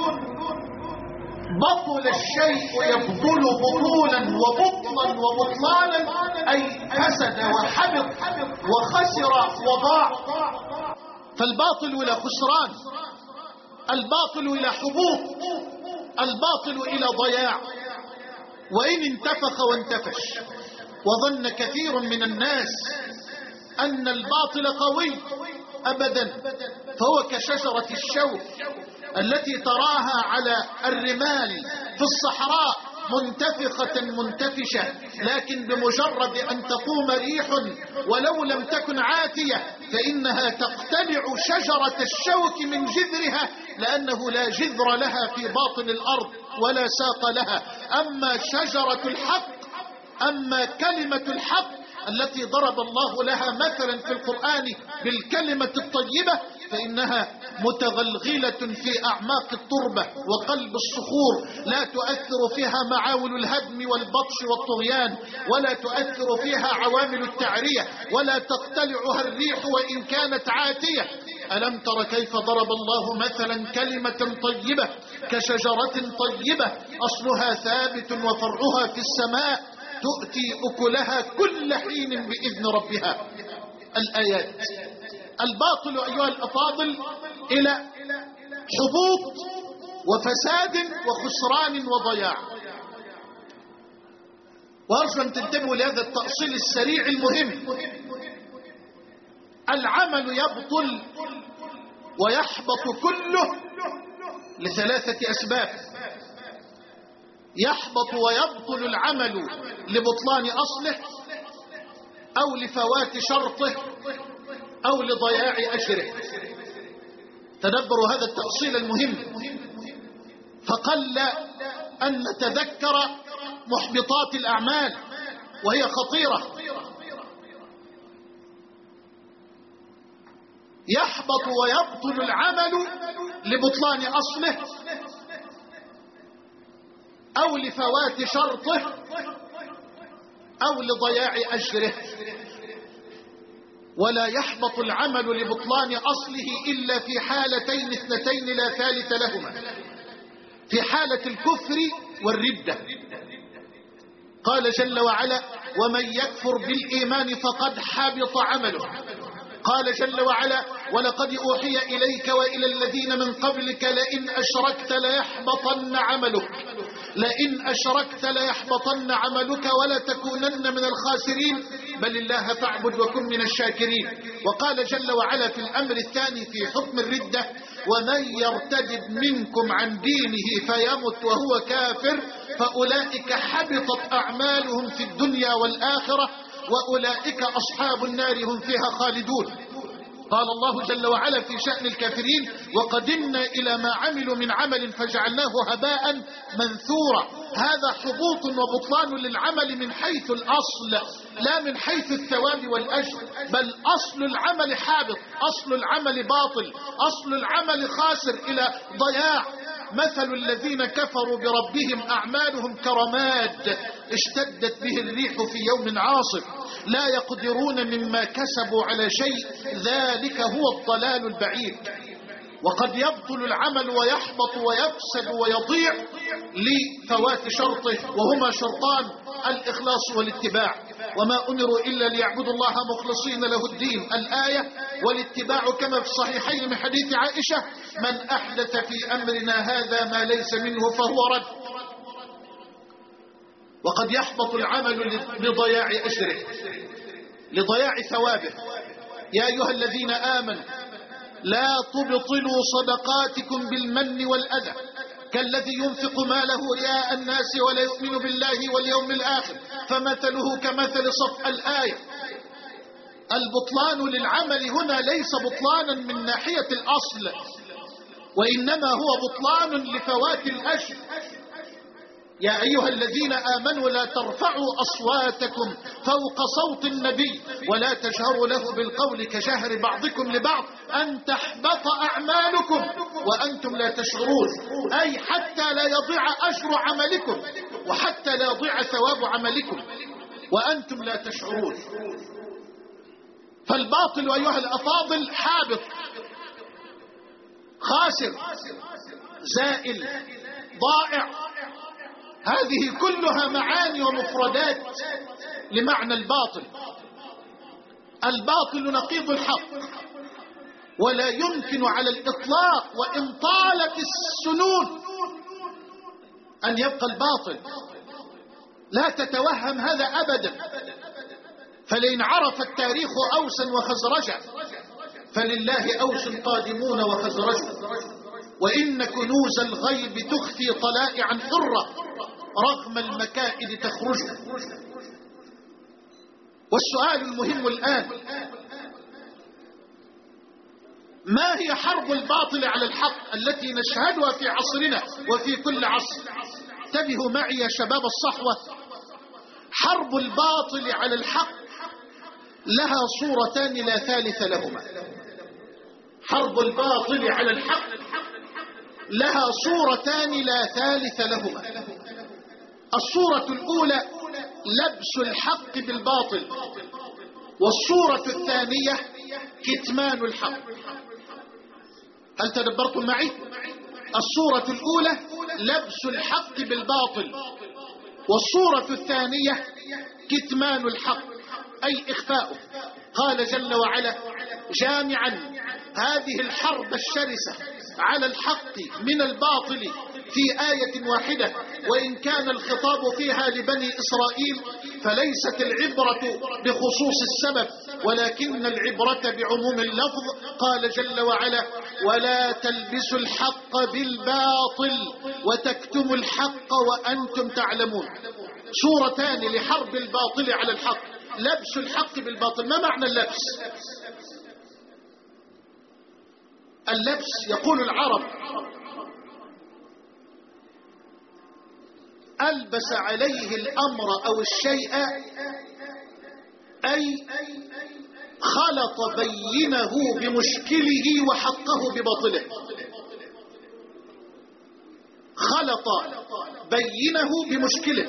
بطل الشيء يبطل بطولا وبطلا وبطلانا، أي فسد وحبط وخسر وضاع. فالباطل إلى خسران، الباطل إلى حبوط، الباطل إلى ضياع. وإن انتفخ وانتفش وظن كثير من الناس أن الباطل قوي، أبدا، فهو كشجرة الشوك التي تراها على الرمال في الصحراء منتفخة منتفشة، لكن بمجرد أن تقوم ريح ولو لم تكن عاتية فإنها تقتلع شجرة الشوك من جذرها، لأنه لا جذر لها في باطن الأرض ولا ساق لها. أما شجرة الحق، أما كلمة الحق التي ضرب الله لها مثلا في القرآن بالكلمة الطيبة، فإنها متغلغلة في أعماق التربة وقلب الصخور، لا تؤثر فيها معاول الهدم والبطش والطغيان، ولا تؤثر فيها عوامل التعرية، ولا تقتلعها الريح وإن كانت عاتية. ألم تر كيف ضرب الله مثلا كلمة طيبة كشجرة طيبة أصلها ثابت وفرعها في السماء تؤتي أكلها كل حين بإذن ربها. الآيات. الباطل أيها الأفاضل إلى حبوط وفساد وخسران وضياع. وأرجو أن تنتبهوا لهذا التأصيل السريع المهم. العمل يبطل ويحبط كله لثلاثة أسباب. يحبط ويبطل العمل لبطلان أصله أو لفوات شرطه أو لضياع أجره. تدبروا هذا التأصيل المهم، فقل أن نتذكر محبطات الأعمال وهي خطيرة. يحبط ويبطل العمل لبطلان أصله أو لفوات شرطه أو لضياع أجره. ولا يحبط العمل لبطلان أصله إلا في حالتين اثنتين لا ثالث لهما، في حالة الكفر والردة. قال جل وعلا: ومن يكفر بالإيمان فقد حبط عمله. قال جل وعلا: ولقد أوحي إليك وإلى الذين من قبلك لئن أشركت ليحبطن عملك، لئن أشركت ليحبطن عملك ولتكونن من الخاسرين بل الله فاعبد وكن من الشاكرين. وقال جل وعلا في الأمر الثاني في حكم الردة: ومن يرتد منكم عن دينه فيمت وهو كافر فأولئك حبطت أعمالهم في الدنيا والآخرة وأولئك أصحاب النار هم فيها خالدون. قال الله جل وعلا في شأن الكافرين: وقدمنا إلى ما عملوا من عمل فجعلناه هباء منثورا. هذا حبوط وبطلان للعمل من حيث الأصل لا من حيث الثواب والأجر، بل أصل العمل حابط، أصل العمل باطل، أصل العمل خاسر إلى ضياع. مثل الذين كفروا بربهم أعمالهم كرماد اشتدت به الريح في يوم عاصف لا يقدرون مما كسبوا على شيء ذلك هو الضلال البعيد. وقد يبطل العمل ويحبط ويفسد ويضيع لفوات شرطه، وهما شرطان: الإخلاص والاتباع. وما أمروا إلا ليعبدوا الله مخلصين له الدين، الآية. والاتباع كما في الصحيحين من حديث عائشة: من أحدث في أمرنا هذا ما ليس منه فهو رد. وقد يحبط العمل لضياع أجره، لضياع ثوابه. يا أيها الذين آمنوا لا تبطلوا صدقاتكم بالمن والأذى كالذي ينفق ماله رياء الناس ولا يؤمن بالله واليوم الآخر فمثله كمثل صفء الآية. البطلان للعمل هنا ليس بطلانا من ناحية الأصل، وإنما هو بطلان لفوات الأجر. يا أيها الذين آمنوا لا ترفعوا أصواتكم فوق صوت النبي ولا تجهروا له بالقول كجهر بعضكم لبعض أن تحبط أعمالكم وأنتم لا تشعرون، أي حتى لا يضيع أجر عملكم وحتى لا يضيع ثواب عملكم وأنتم لا تشعرون. فالباطل أيها الأفاضل حابط، خاسر، زائل، ضائع. هذه كلها معاني ومفردات لمعنى الباطل. الباطل نقيض الحق، ولا يمكن على الإطلاق وإن طالت السنون أن يبقى الباطل. لا تتوهم هذا أبدا. فلئن عرف التاريخ أوسا وخزرجا فلله أوس قادمون وخزرجا، وإن كنوز الغيب تخفي طلائعا حرة رغم المكائد تخرج. والسؤال المهم الآن: ما هي حرب الباطل على الحق التي نشهدها في عصرنا وفي كل عصر؟ انتبهوا معي يا شباب الصحوة. حرب الباطل على الحق لها صورتان لا ثالث لهما. حرب الباطل على الحق لها صورتان لا ثالث لهما. الصورة الأولى لبس الحق بالباطل، والصورة الثانية كتمان الحق. هل تدبرتم معي؟ الصورة الأولى لبس الحق بالباطل، والصورة الثانية كتمان الحق أي إخفاؤه. قال جل وعلا جامعا هذه الحرب الشرسة على الحق من الباطل في آية واحدة، وإن كان الخطاب فيها لبني إسرائيل فليست العبرة بخصوص السبب ولكن العبرة بعموم اللفظ. قال جل وعلا ولا تلبسوا الحق بالباطل وتكتموا الحق وأنتم تعلمون. صورتان لحرب الباطل على الحق. لبس الحق بالباطل. ما معنى اللبس؟ اللبس يقول العرب ألبس عليه الأمر أو الشيء، أي خلط بينه بمشكله وحقه بباطله. خلط بينه بمشكله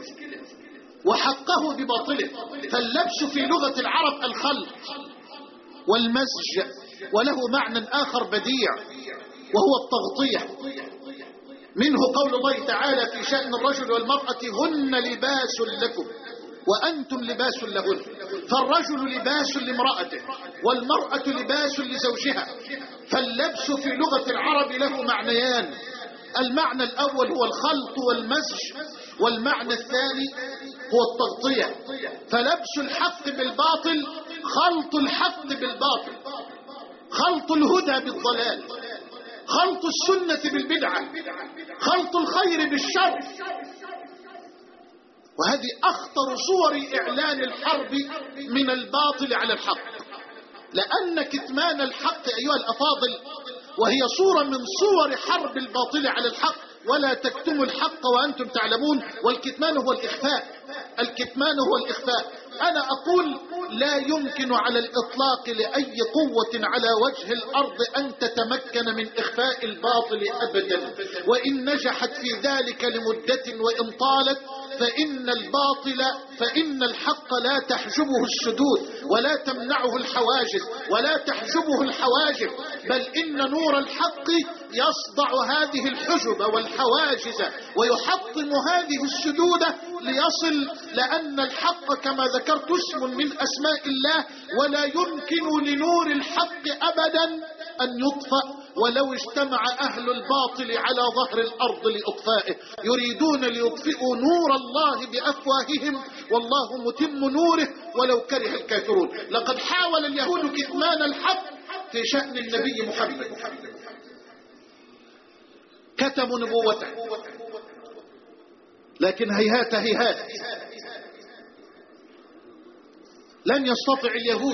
وحقه بباطله. فاللبس في لغة العرب الخلط والمزج، وله معنى آخر بديع وهو التغطية. منه قول الله تعالى في شأن الرجل والمرأة هن لباس لكم وأنتم لباس لهن. فالرجل لباس لامرأته والمرأة لباس لزوجها. فاللبس في لغة العرب له معنيان. المعنى الأول هو الخلط والمزج، والمعنى الثاني هو التغطية. فلبس الحق بالباطل خلط الحق بالباطل، خلط الهدى بالضلال، خلط السنة بالبدعة، خلط الخير بالشر. وهذه أخطر صور إعلان الحرب من الباطل على الحق. لأن كتمان الحق أيها الأفاضل وهي صورة من صور حرب الباطل على الحق. ولا تكتموا الحق وأنتم تعلمون. والكتمان هو الإخفاء. الكتمان هو الإخفاء. أنا أقول لا يمكن على الإطلاق لأي قوة على وجه الأرض أن تتمكن من إخفاء الباطل أبدا، وإن نجحت في ذلك لمدة وإن طالت فإن الحق لا تحجبه السدود ولا تمنعه الحواجز ولا تحجبه الحواجب، بل إن نور الحق يصدع هذه الحجب والحواجز ويحطم هذه السدود ليصل. لأن الحق كما ذكرت اسم من أسماء الله، ولا يمكن لنور الحق أبدا أن يطفأ ولو اجتمع أهل الباطل على ظهر الأرض لإطفائه. يريدون ليطفئوا نور الله بأفواههم والله متم نوره ولو كره الكافرون. لقد حاول اليهود كتمان الحق في شأن النبي محمد. كتموا نبوته، لكن هيهات هيهات لن يستطع اليهود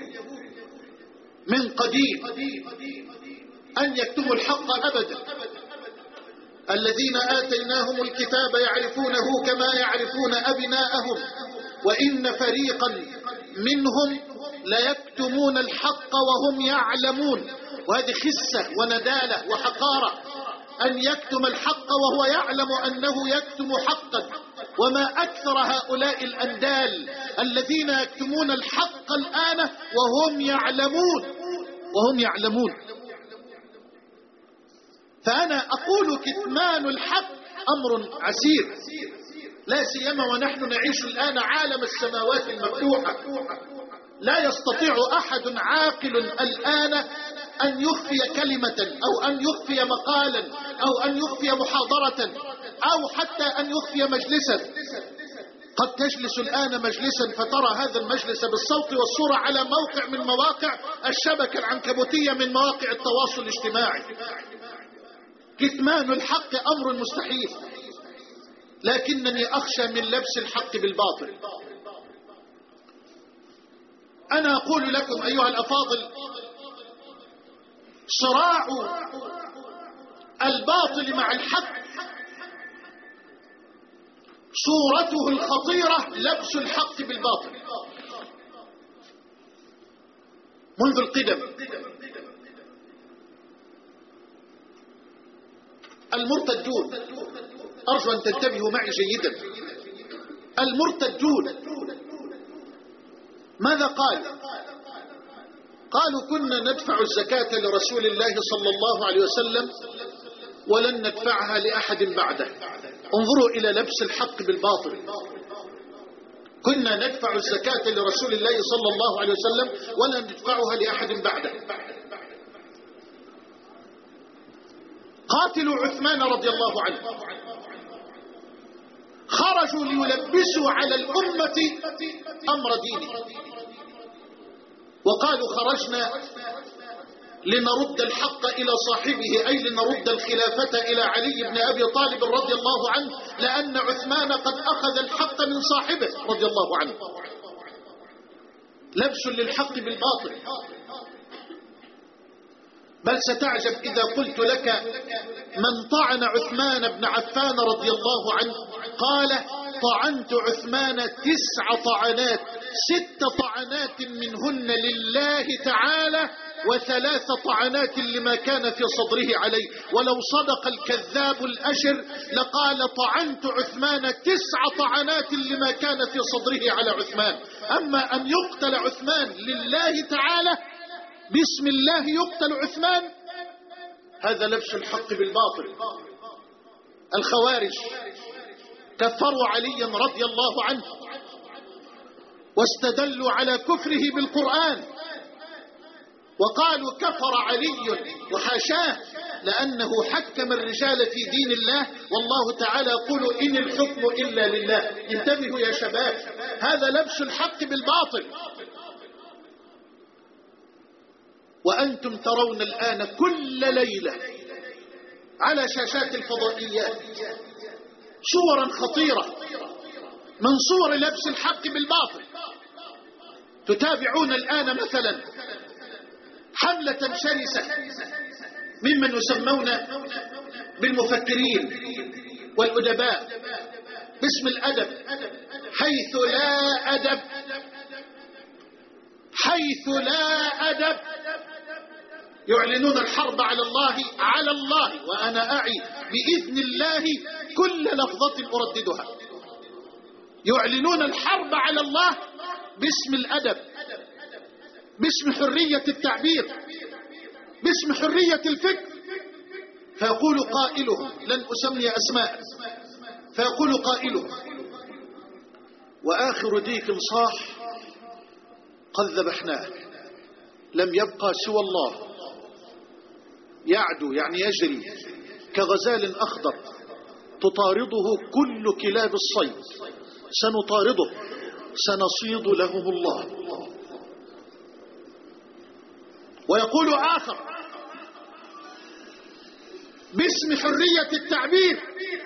من قديم أن يكتموا الحق أبدا. الذين آتيناهم الكتاب يعرفونه كما يعرفون أبناءهم وإن فريقا منهم ليكتمون الحق وهم يعلمون. وهذه خسة وندالة وحقارة أن يكتم الحق وهو يعلم أنه يكتم حقا. وما أكثر هؤلاء الأندال الذين يكتمون الحق الآن وهم يعلمون. فأنا أقول كتمان الحق أمر عسير، لا سيما ونحن نعيش الآن عالم السماوات المفتوحة. لا يستطيع أحد عاقل الآن أن يخفي كلمة أو أن يخفي مقالا أو أن يخفي محاضرة أو حتى أن يخفي مجلسا. قد تجلس الآن مجلسا فترى هذا المجلس بالصوت والصورة على موقع من مواقع الشبكة العنكبوتية من مواقع التواصل الاجتماعي. كتمان الحق أمر مستحيل، لكنني أخشى من لبس الحق بالباطل. أنا أقول لكم أيها الأفاضل، صراع الباطل مع الحق صورته الخطيرة لبس الحق بالباطل. منذ القدم المرتدون، أرجو أن تنتبهوا معي جيدا، المرتدون ماذا قالوا كنا ندفع الزكاة لرسول الله صلى الله عليه وسلم ولن ندفعها لأحد بعده. انظروا إلى لبس الحق بالباطل. كنا ندفع الزكاة لرسول الله صلى الله عليه وسلم ولن ندفعها لأحد بعده. قاتلوا عثمان رضي الله عنه، خرجوا ليلبسوا على الأمة أمر دينه، وقالوا خرجنا لنرد الحق إلى صاحبه، أي لنرد الخلافة إلى علي بن أبي طالب رضي الله عنه، لأن عثمان قد أخذ الحق من صاحبه رضي الله عنه. لبس للحق بالباطل. بل ستعجب إذا قلت لك من طعن عثمان بن عفان رضي الله عنه قال طعنت عثمان 9 طعنات، 6 طعنات منهن لله تعالى و3 طعنات لما كان في صدره عليه. ولو صدق الكذاب الأشر لقال طعنت عثمان 9 طعنات لما كان في صدره على عثمان. أما أن يقتل عثمان لله تعالى بسم الله يقتل عثمان، هذا لبس الحق بالباطل. الخوارج كفروا عليا رضي الله عنه واستدلوا على كفره بالقرآن وقالوا كفر علي وحاشاه لأنه حكم الرجال في دين الله، والله تعالى يقول إن الحكم إلا لله. انتبهوا يا شباب، هذا لبس الحق بالباطل. وأنتم ترون الآن كل ليلة على شاشات الفضائيات صورا خطيرة من صور لبس الحق بالباطل. تتابعون الآن مثلا حملة شرسة ممن يسمون بالمفكرين والأدباء باسم الأدب، حيث لا أدب يعلنون الحرب على الله، وأنا أعي بإذن الله كل لفظة أرددها. يعلنون الحرب على الله باسم الأدب، باسم حرية التعبير، باسم حرية الفكر. فيقول قائلهم، لن أسمي أسماء، فيقول قائلهم وآخر ديك صاح قد ذبحناه، لم يبقى سوى الله، يعدو يعني يجري كغزال أخضر تطارده كل كلاب الصيد، سنطارده سنصيد لهم الله. ويقول آخر باسم حرية التعبير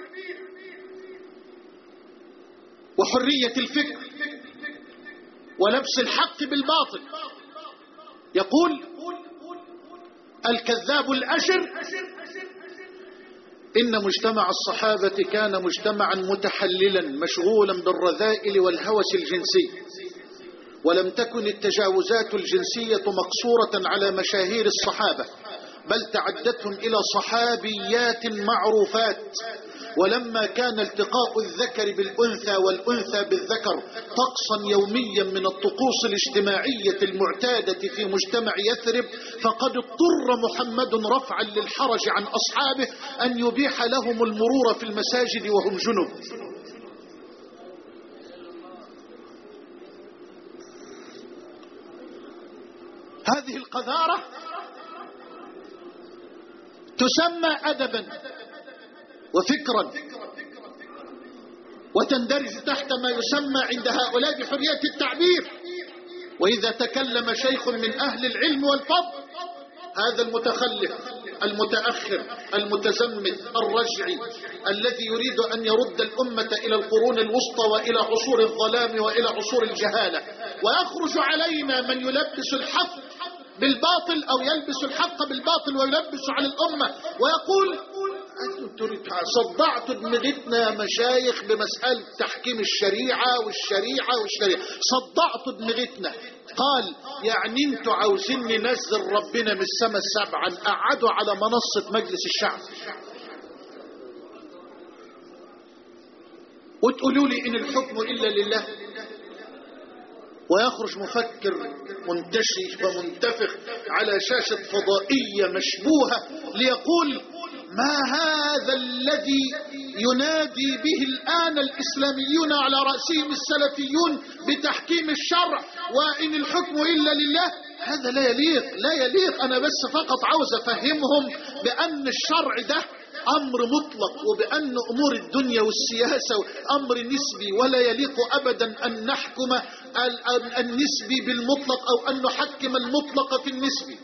وحرية الفكر ولبس الحق بالباطل. يقول الكذاب الأشر إن مجتمع الصحابة كان مجتمعا متحللا مشغولا بالرذائل والهوس الجنسي، ولم تكن التجاوزات الجنسية مقصورة على مشاهير الصحابة، بل تعدتهم إلى صحابيات معروفات. ولما كان التقاء الذكر بالأنثى والأنثى بالذكر طقسا يوميا من الطقوس الاجتماعية المعتادة في مجتمع يثرب، فقد اضطر محمد رفعا للحرج عن أصحابه أن يبيح لهم المرور في المساجد وهم جنب. هذه القذارة تسمى أدبا وفكرا، وتندرج تحت ما يسمى عند هؤلاء بحرية التعبير. وإذا تكلم شيخ من أهل العلم والفضل، هذا المتخلف المتأخر المتزمت الرجعي الذي يريد أن يرد الأمة إلى القرون الوسطى وإلى عصور الظلام وإلى عصور الجهالة، ويخرج علينا من يلبس الحق بالباطل أو يلبس الحق بالباطل ويلبس على الأمة ويقول صدعت دماغتنا مشايخ بمسألة تحكيم الشريعة والشريعة. صدعت دماغتنا. قال يعني انتوا عاوزين ننزل ربنا من السماء السبعة نقعدوا على منصة مجلس الشعب وتقولوا لي إن الحكم إلا لله؟ ويخرج مفكر منتشي ومنتفخ على شاشة فضائية مشبوهة ليقول ما هذا الذي ينادي به الآن الإسلاميون على رأسهم السلفيون بتحكيم الشرع وإن الحكم إلا لله؟ هذا لا يليق. أنا بس فقط عاوز أفهمهم بأن الشرع ده أمر مطلق، وبأن أمور الدنيا والسياسة أمر نسبي، ولا يليق أبدا أن نحكم النسبي بالمطلق أو أن نحكم المطلق في النسبي.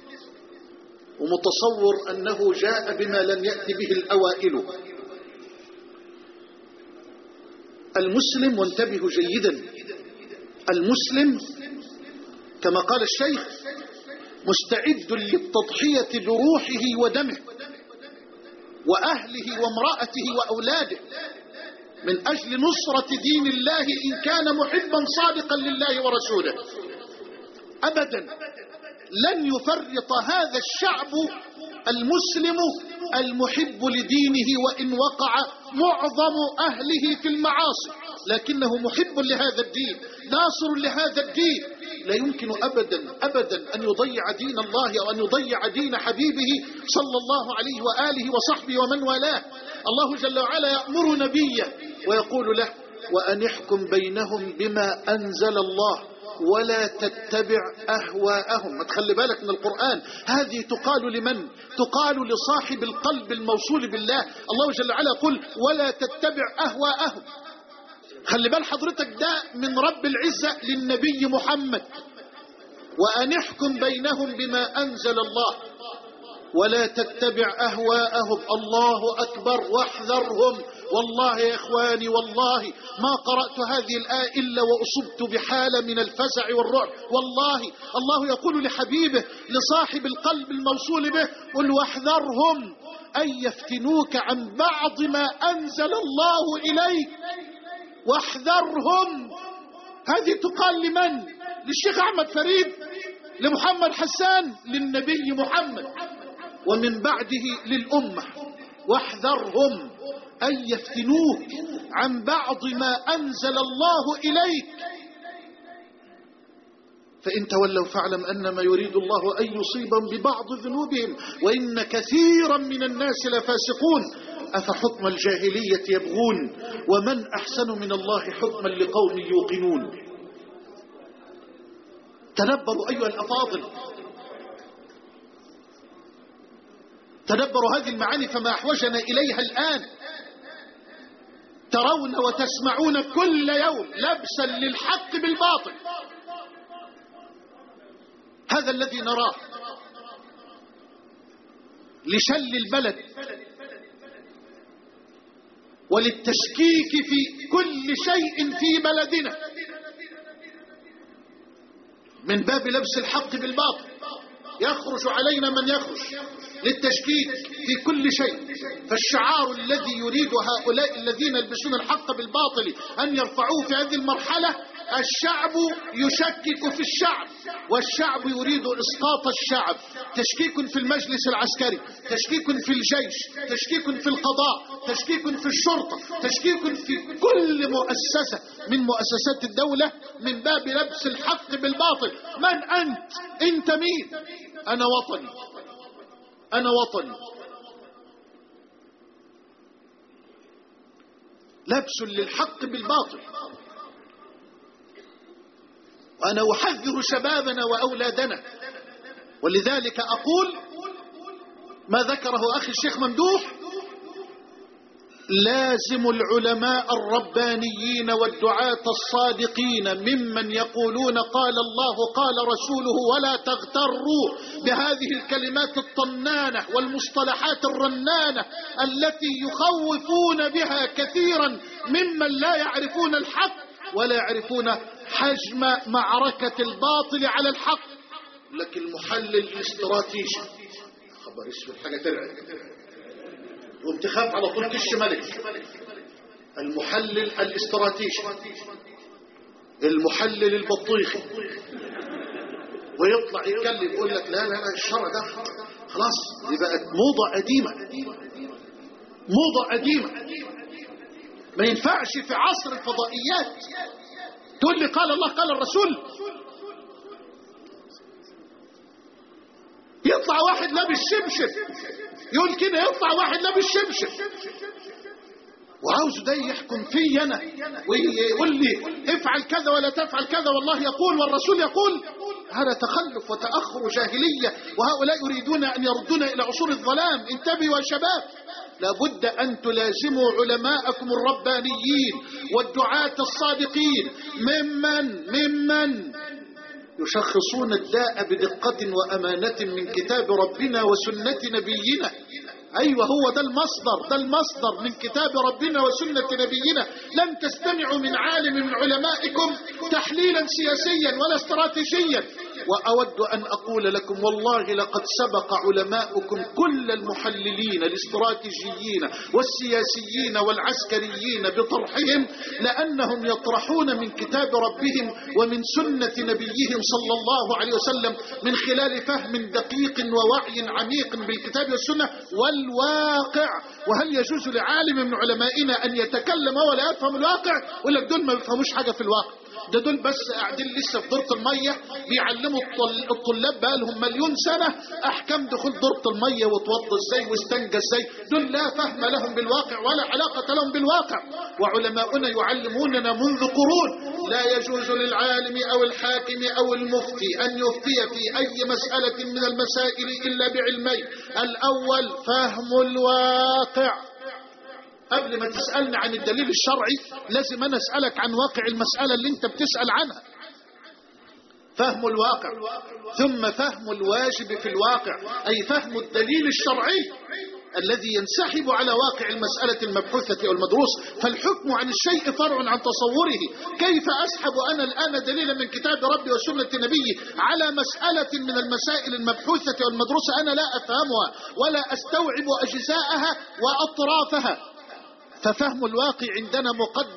ومتصور أنه جاء بما لم يأتي به الأوائل. المسلم، وانتبهوا جيدا، المسلم كما قال الشيخ مستعد للتضحية بروحه ودمه وأهله وامرأته وأولاده من أجل نصرة دين الله إن كان محبا صادقا لله ورسوله. أبدا لن يفرط هذا الشعب المسلم المحب لدينه وإن وقع معظم أهله في المعاصي، لكنه محب لهذا الدين ناصر لهذا الدين. لا يمكن أبدا أن يضيع دين الله أو أن يضيع دين حبيبه صلى الله عليه وآله وصحبه ومن والاه. الله جل وعلا يأمر نبيه ويقول له وأن احكم بينهم بما أنزل الله ولا تتبع أهواءهم. ما تخلي بالك من القرآن، هذه تقال لمن؟ تقال لصاحب القلب الموصول بالله. الله جل وعلا يقول ولا تتبع أهواءهم. خلي بال حضرتك ده من رب العزة للنبي محمد، وأن احكم بينهم بما أنزل الله ولا تتبع أهواءهم. الله أكبر واحذرهم. والله يا إخواني والله ما قرأت هذه الآية إلا وأصبت بحالة من الفزع والرعب. والله الله يقول لحبيبه لصاحب القلب الموصول به قل واحذرهم أن يفتنوك عن بعض ما أنزل الله إليك. واحذرهم، هذه تقال لمن؟ للشيخ أحمد فريد، لمحمد حسان، للنبي محمد، ومن بعده للأمة. واحذرهم أن يفتنوك عن بعض ما أنزل الله إليك فإن تولوا فاعلم أنما يريد الله أن يصيبهم ببعض ذنوبهم وإن كثيرا من الناس لفاسقون أفحكم الجاهلية يبغون ومن أحسن من الله حكما لقوم يوقنون. تدبروا أيها الأفاضل، تدبروا هذه المعاني فما أحوجنا إليها الآن. ترون وتسمعون كل يوم لبسا للحق بالباطل، هذا الذي نراه. لشل البلد وللتشكيك في كل شيء في بلدنا من باب لبس الحق بالباطل. يخرج علينا من يخرج للتشكيك في كل شيء. فالشعار الذي يريد هؤلاء الذين يلبسون الحق بالباطل أن يرفعوه في هذه المرحلة: الشعب يشكك في الشعب، والشعب يريد إسقاط الشعب. تشكيك في المجلس العسكري، تشكيك في الجيش، تشكيك في القضاء، تشكيك في الشرطة، تشكيك في كل مؤسسة من مؤسسات الدولة من باب لبس الحق بالباطل. من أنت؟ أنت مين؟ أنا وطني، أنا وطني. لبس للحق بالباطل. وأنا أحذر شبابنا وأولادنا، ولذلك أقول ما ذكره أخي الشيخ ممدوح: لازم العلماء الربانيين والدعاة الصادقين ممن يقولون قال الله قال رسوله، ولا تغتروا بهذه الكلمات الطنانة والمصطلحات الرنانة التي يخوفون بها كثيرا ممن لا يعرفون الحق ولا يعرفون حجم معركة الباطل على الحق. لكن المحلل الاستراتيجي خبر اسمه حاجة ترعب وبتخاف على طول كش ملك. المحلل الاستراتيجي، المحلل البطيخي، ويطلع يتكلم يقول لك لا لا لا الشرع ده خلاص دي بقت موضة قديمة، موضة قديمة، ما ينفعش في عصر الفضائيات تقول لي قال الله قال الرسول. يطلع واحد لابس شبشب يقول كده، يطلع واحد لابس شبشب وعاوز ده يحكم في أنا ويقول لي افعل كذا ولا تفعل كذا، والله يقول والرسول يقول. هذا تخلف وتأخر جاهلية، وهؤلاء يريدون أن يردنا إلى عصور الظلام. انتبهوا يا شباب، لابد أن تلازموا علماءكم الربانيين والدعاة الصادقين ممن يشخصون الداء بدقة وأمانة من كتاب ربنا وسنة نبينا. أيوة هو ده المصدر، ده المصدر من كتاب ربنا وسنة نبينا. لم تستمعوا من عالم من علمائكم تحليلا سياسيا ولا استراتيجيا. وأود أن أقول لكم والله لقد سبق علماؤكم كل المحللين الاستراتيجيين والسياسيين والعسكريين بطرحهم، لأنهم يطرحون من كتاب ربهم ومن سنة نبيهم صلى الله عليه وسلم من خلال فهم دقيق ووعي عميق بالكتاب والسنة والواقع. وهل يجوز لعالم من علمائنا أن يتكلم ولا يفهم الواقع؟ ولا دول ما بيفهموش حاجة في الواقع، ده دول بس قاعدين لسه في دورة المية بيعلموا الطلاب بقالهم مليون سنة أحكام دخول دورة المية وتوضى ازاي واستنجى ازاي. دول لا فهم لهم بالواقع ولا علاقة لهم بالواقع. وعلماؤنا يعلموننا منذ قرون لا يجوز للعالم أو الحاكم أو المفتي أن يفتي في أي مسألة من المسائل إلا بعلمين: الأول فهم الواقع. قبل ما تسألني عن الدليل الشرعي لازم أنا أسألك عن واقع المسألة اللي أنت بتسأل عنها. فهم الواقع، ثم فهم الواجب في الواقع، أي فهم الدليل الشرعي الذي ينسحب على واقع المسألة المبحوثة أو المدروسة. فالحكم عن الشيء فرع عن تصوره. كيف أسحب أنا الآن دليلا من كتاب ربي وسنة نبي على مسألة من المسائل المبحوثة أو المدروسة أنا لا أفهمها ولا أستوعب أجزاءها وأطرافها؟ ففهم الواقع عندنا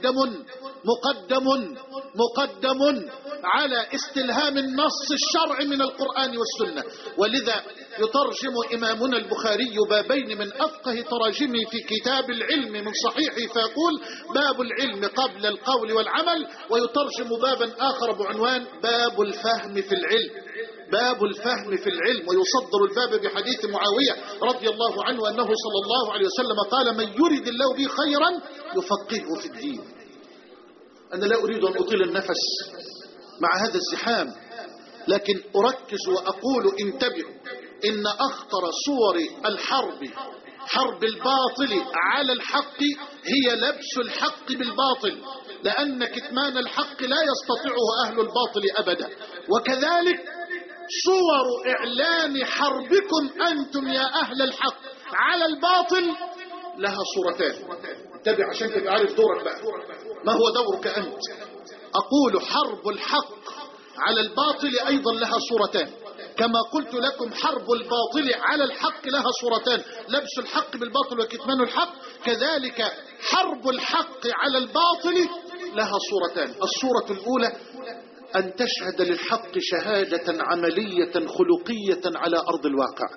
مقدم على استلهام النص الشرعي من القرآن والسنة. ولذا يترجم إمامنا البخاري بابين من أفقه تراجمه في كتاب العلم من صحيحه، فيقول باب العلم قبل القول والعمل، ويترجم بابا آخر بعنوان باب الفهم في العلم. باب الفهم في العلم. ويصدر الباب بحديث معاوية رضي الله عنه أنه صلى الله عليه وسلم قال: من يرد الله به خيرا يفقهه في الدين. أنا لا أريد أن أطيل النفس مع هذا الزحام، لكن أركز وأقول انتبهوا، إن أخطر صور الحرب، حرب الباطل على الحق، هي لبس الحق بالباطل، لأن كتمان الحق لا يستطيعه أهل الباطل أبدا. وكذلك صور إعلان حربكم أنتم يا أهل الحق على الباطل لها صورتان. انتبه عشان تبقى عارف دورك بقى، ما هو دورك أنت. أقول حرب الحق على الباطل أيضا لها صورتان، كما قلت لكم حرب الباطل على الحق لها صورتان، لبس الحق بالباطل وكتمان الحق، كذلك حرب الحق على الباطل لها صورتان. الصورة الأولى أن تشهد للحق شهادة عملية خلقية على أرض الواقع،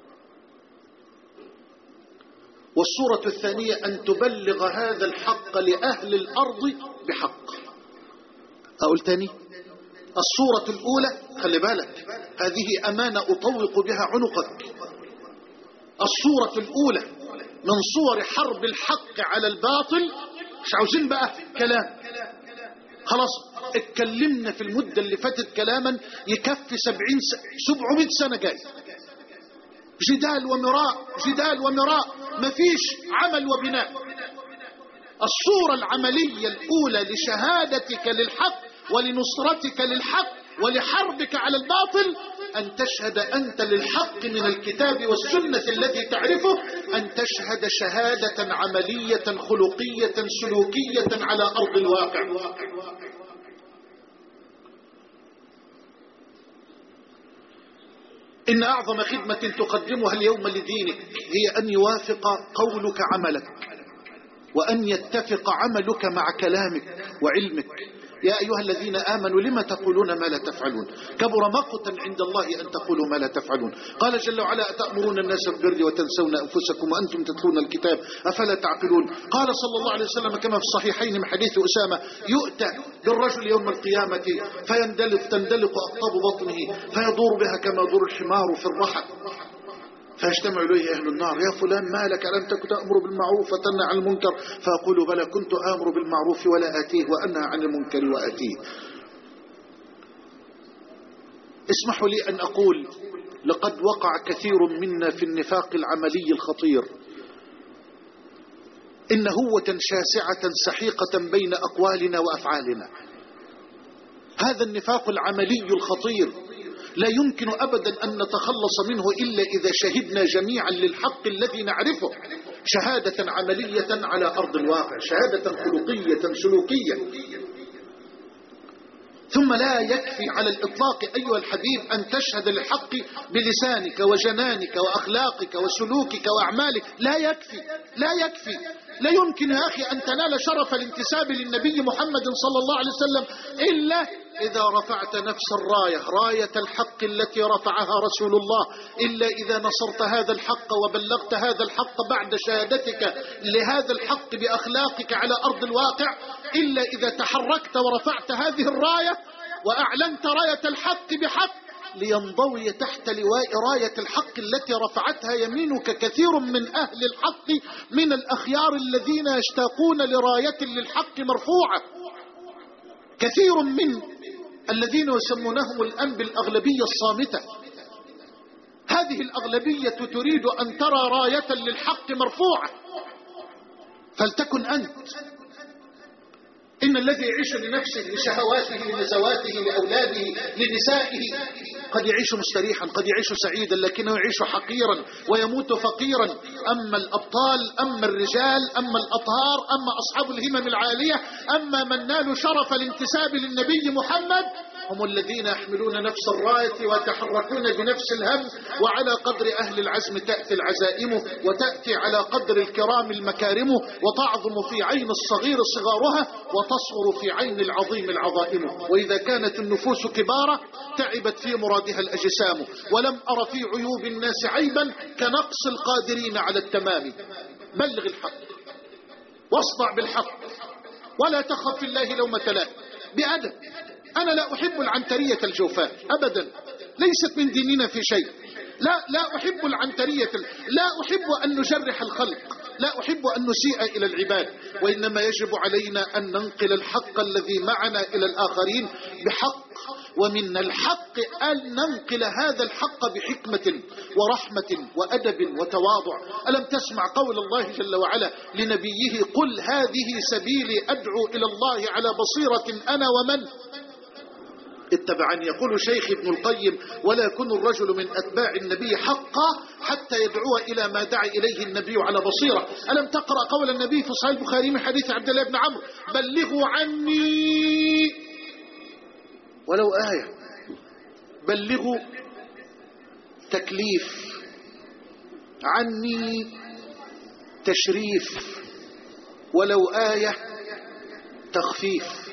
والصورة الثانية أن تبلغ هذا الحق لأهل الأرض بحق. أقول تاني، الصورة الأولى خلي بالك، هذه أمانة أطوق بها عنقك. الصورة الأولى من صور حرب الحق على الباطل، مش عاوزين بقى كلام، خلاص اتكلمنا في المدة اللي فاتت كلاما يكفي 700 سنة جاي، جدال ومراء جدال ومراء، مفيش عمل وبناء. الصورة العملية الأولى لشهادتك للحق ولنصرتك للحق ولحربك على الباطل أن تشهد أنت للحق من الكتاب والسنة الذي تعرفه، أن تشهد شهادة عملية خلقية سلوكية على أرض الواقع. إن أعظم خدمة تقدمها اليوم لدينك هي أن يوافق قولك عملك، وأن يتفق عملك مع كلامك وعلمك. يا أيها الذين آمنوا لما تقولون ما لا تفعلون، كبر مقتا عند الله أن تقولوا ما لا تفعلون. قال جل وعلا أتأمرون الناس بالبر وتنسون أنفسكم وأنتم تتلون الكتاب أفلا تعقلون. قال صلى الله عليه وسلم كما في الصحيحين من حديث أسامة يؤتى بالرجل يوم القيامة تندلق أقطاب بطنه فيدور بها كما يدور الحمار في الرحى، فيجتمع إليه أهل النار، يا فلان ما لك ألم تكن تأمر بالمعروف وتنهى عن المنكر؟ فأقول بلى كنت آمر بالمعروف ولا آتيه وأنهى عن المنكر وآتيه. اسمحوا لي أن أقول لقد وقع كثير منا في النفاق العملي الخطير، إن هوة شاسعة سحيقة بين أقوالنا وأفعالنا. هذا النفاق العملي الخطير لا يمكن أبدا أن نتخلص منه إلا إذا شهدنا جميعا للحق الذي نعرفه شهادة عملية على أرض الواقع، شهادة خلقية سلوكية. ثم لا يكفي على الإطلاق أيها الحبيب أن تشهد للحق بلسانك وجنانك وأخلاقك وسلوكك وأعمالك، لا يكفي لا يكفي. لا يمكن يا أخي أن تنال شرف الانتساب للنبي محمد صلى الله عليه وسلم إلا إذا رفعت نفس الراية، راية الحق التي رفعها رسول الله، إلا إذا نصرت هذا الحق وبلغت هذا الحق بعد شهادتك لهذا الحق بأخلاقك على أرض الواقع، إلا إذا تحركت ورفعت هذه الراية وأعلنت راية الحق بحق لينضوي تحت لواء راية الحق التي رفعتها يمينك كثير من أهل الحق من الأخيار الذين يشتاقون لراية للحق مرفوعة، كثير من الذين يسمونهم الآن بالأغلبية الصامتة. هذه الأغلبية تريد أن ترى راية للحق مرفوعة، فلتكن أنت. إن الذي يعيش لنفسه لشهواته لنزواته لأولاده لنسائه قد يعيش مستريحا، قد يعيش سعيدا، لكنه يعيش حقيرا ويموت فقيرا. أما الأبطال، أما الرجال، أما الأطهار، أما أصحاب الهمم العالية، أما من نالوا شرف الانتساب للنبي محمد هم الذين يحملون نفس الراية ويتحركون بنفس الهم، وعلى قدر أهل العزم تأتي العزائم، وتأتي على قدر الكرام المكارم، وتعظم في عين الصغير صغارها وتصغر في عين العظيم العظائم. وإذا كانت النفوس كبارة تعبت في مرادها الأجسام، ولم أر في عيوب الناس عيبا كنقص القادرين على التمام. بلغ الحق واصدع بالحق ولا تخف في الله لومة لائم بأدب. أنا لا أحب العنترية الجوفاء أبدا، ليست من ديننا في شيء. لا أحب العنترية، لا أحب أن نجرح الخلق، لا أحب أن نسيء إلى العباد، وإنما يجب علينا أن ننقل الحق الذي معنا إلى الآخرين بحق، ومن الحق أن ننقل هذا الحق بحكمة ورحمة وأدب وتواضع. ألم تسمع قول الله جل وعلا لنبيه قل هذه سبيلي أدعو إلى الله على بصيرة أنا ومن اتبعني. يقول شيخ ابن القيم: ولا يكون الرجل من أتباع النبي حقا حتى يدعو إلى ما دعا إليه النبي على بصيرة. ألم تقرأ قول النبي في صحيح البخاري من حديث عبد الله بن عمرو: بلغوا عني ولو آية. بلغوا تكليف، عني تشريف، ولو آية تخفيف.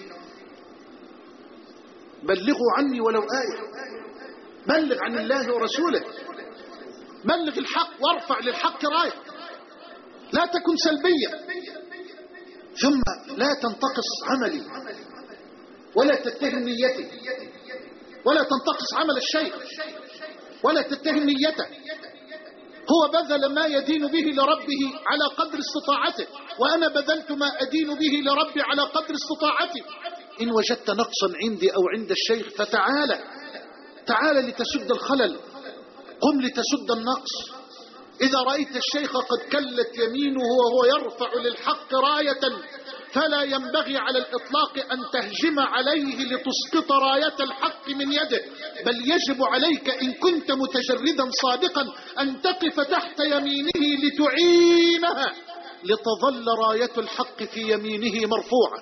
بلغوا عني ولو آية. بلغ عن الله ورسوله، بلغ الحق وارفع للحق راية، لا تكن سلبيا. ثم لا تنتقص عملي ولا تتهم نيتي، ولا تنتقص عمل الشيخ ولا تتهم نيته. هو بذل ما يدين به لربه على قدر استطاعته، وأنا بذلت ما أدين به لربي على قدر استطاعتي. إن وجدت نقصا عندي أو عند الشيخ تعال لتسد الخلل، قم لتسد النقص. إذا رأيت الشيخ قد كلت يمينه وهو يرفع للحق راية، فلا ينبغي على الإطلاق أن تهجم عليه لتسقط راية الحق من يده، بل يجب عليك إن كنت متجردا صادقا أن تقف تحت يمينه لتعينها لتظل راية الحق في يمينه مرفوعة.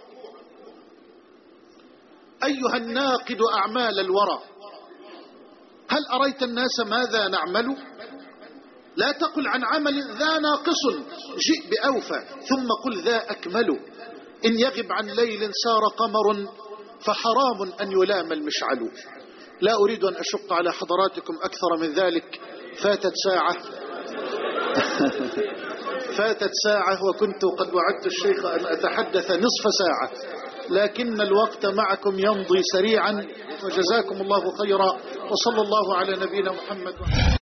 أيها الناقد أعمال الورى، هل أريت الناس ماذا نعمل؟ لا تقل عن عمل ذا ناقص جئ بأوفى، ثم قل ذا أكمل. إن يغب عن ليل سار قمر فحرام أن يلام المشعل. لا أريد أن أشق على حضراتكم أكثر من ذلك، فاتت ساعة وكنت قد وعدت الشيخ أن أتحدث نصف ساعة، لكن الوقت معكم يمضي سريعا، وجزاكم الله خيرا، وصلى الله على نبينا محمد.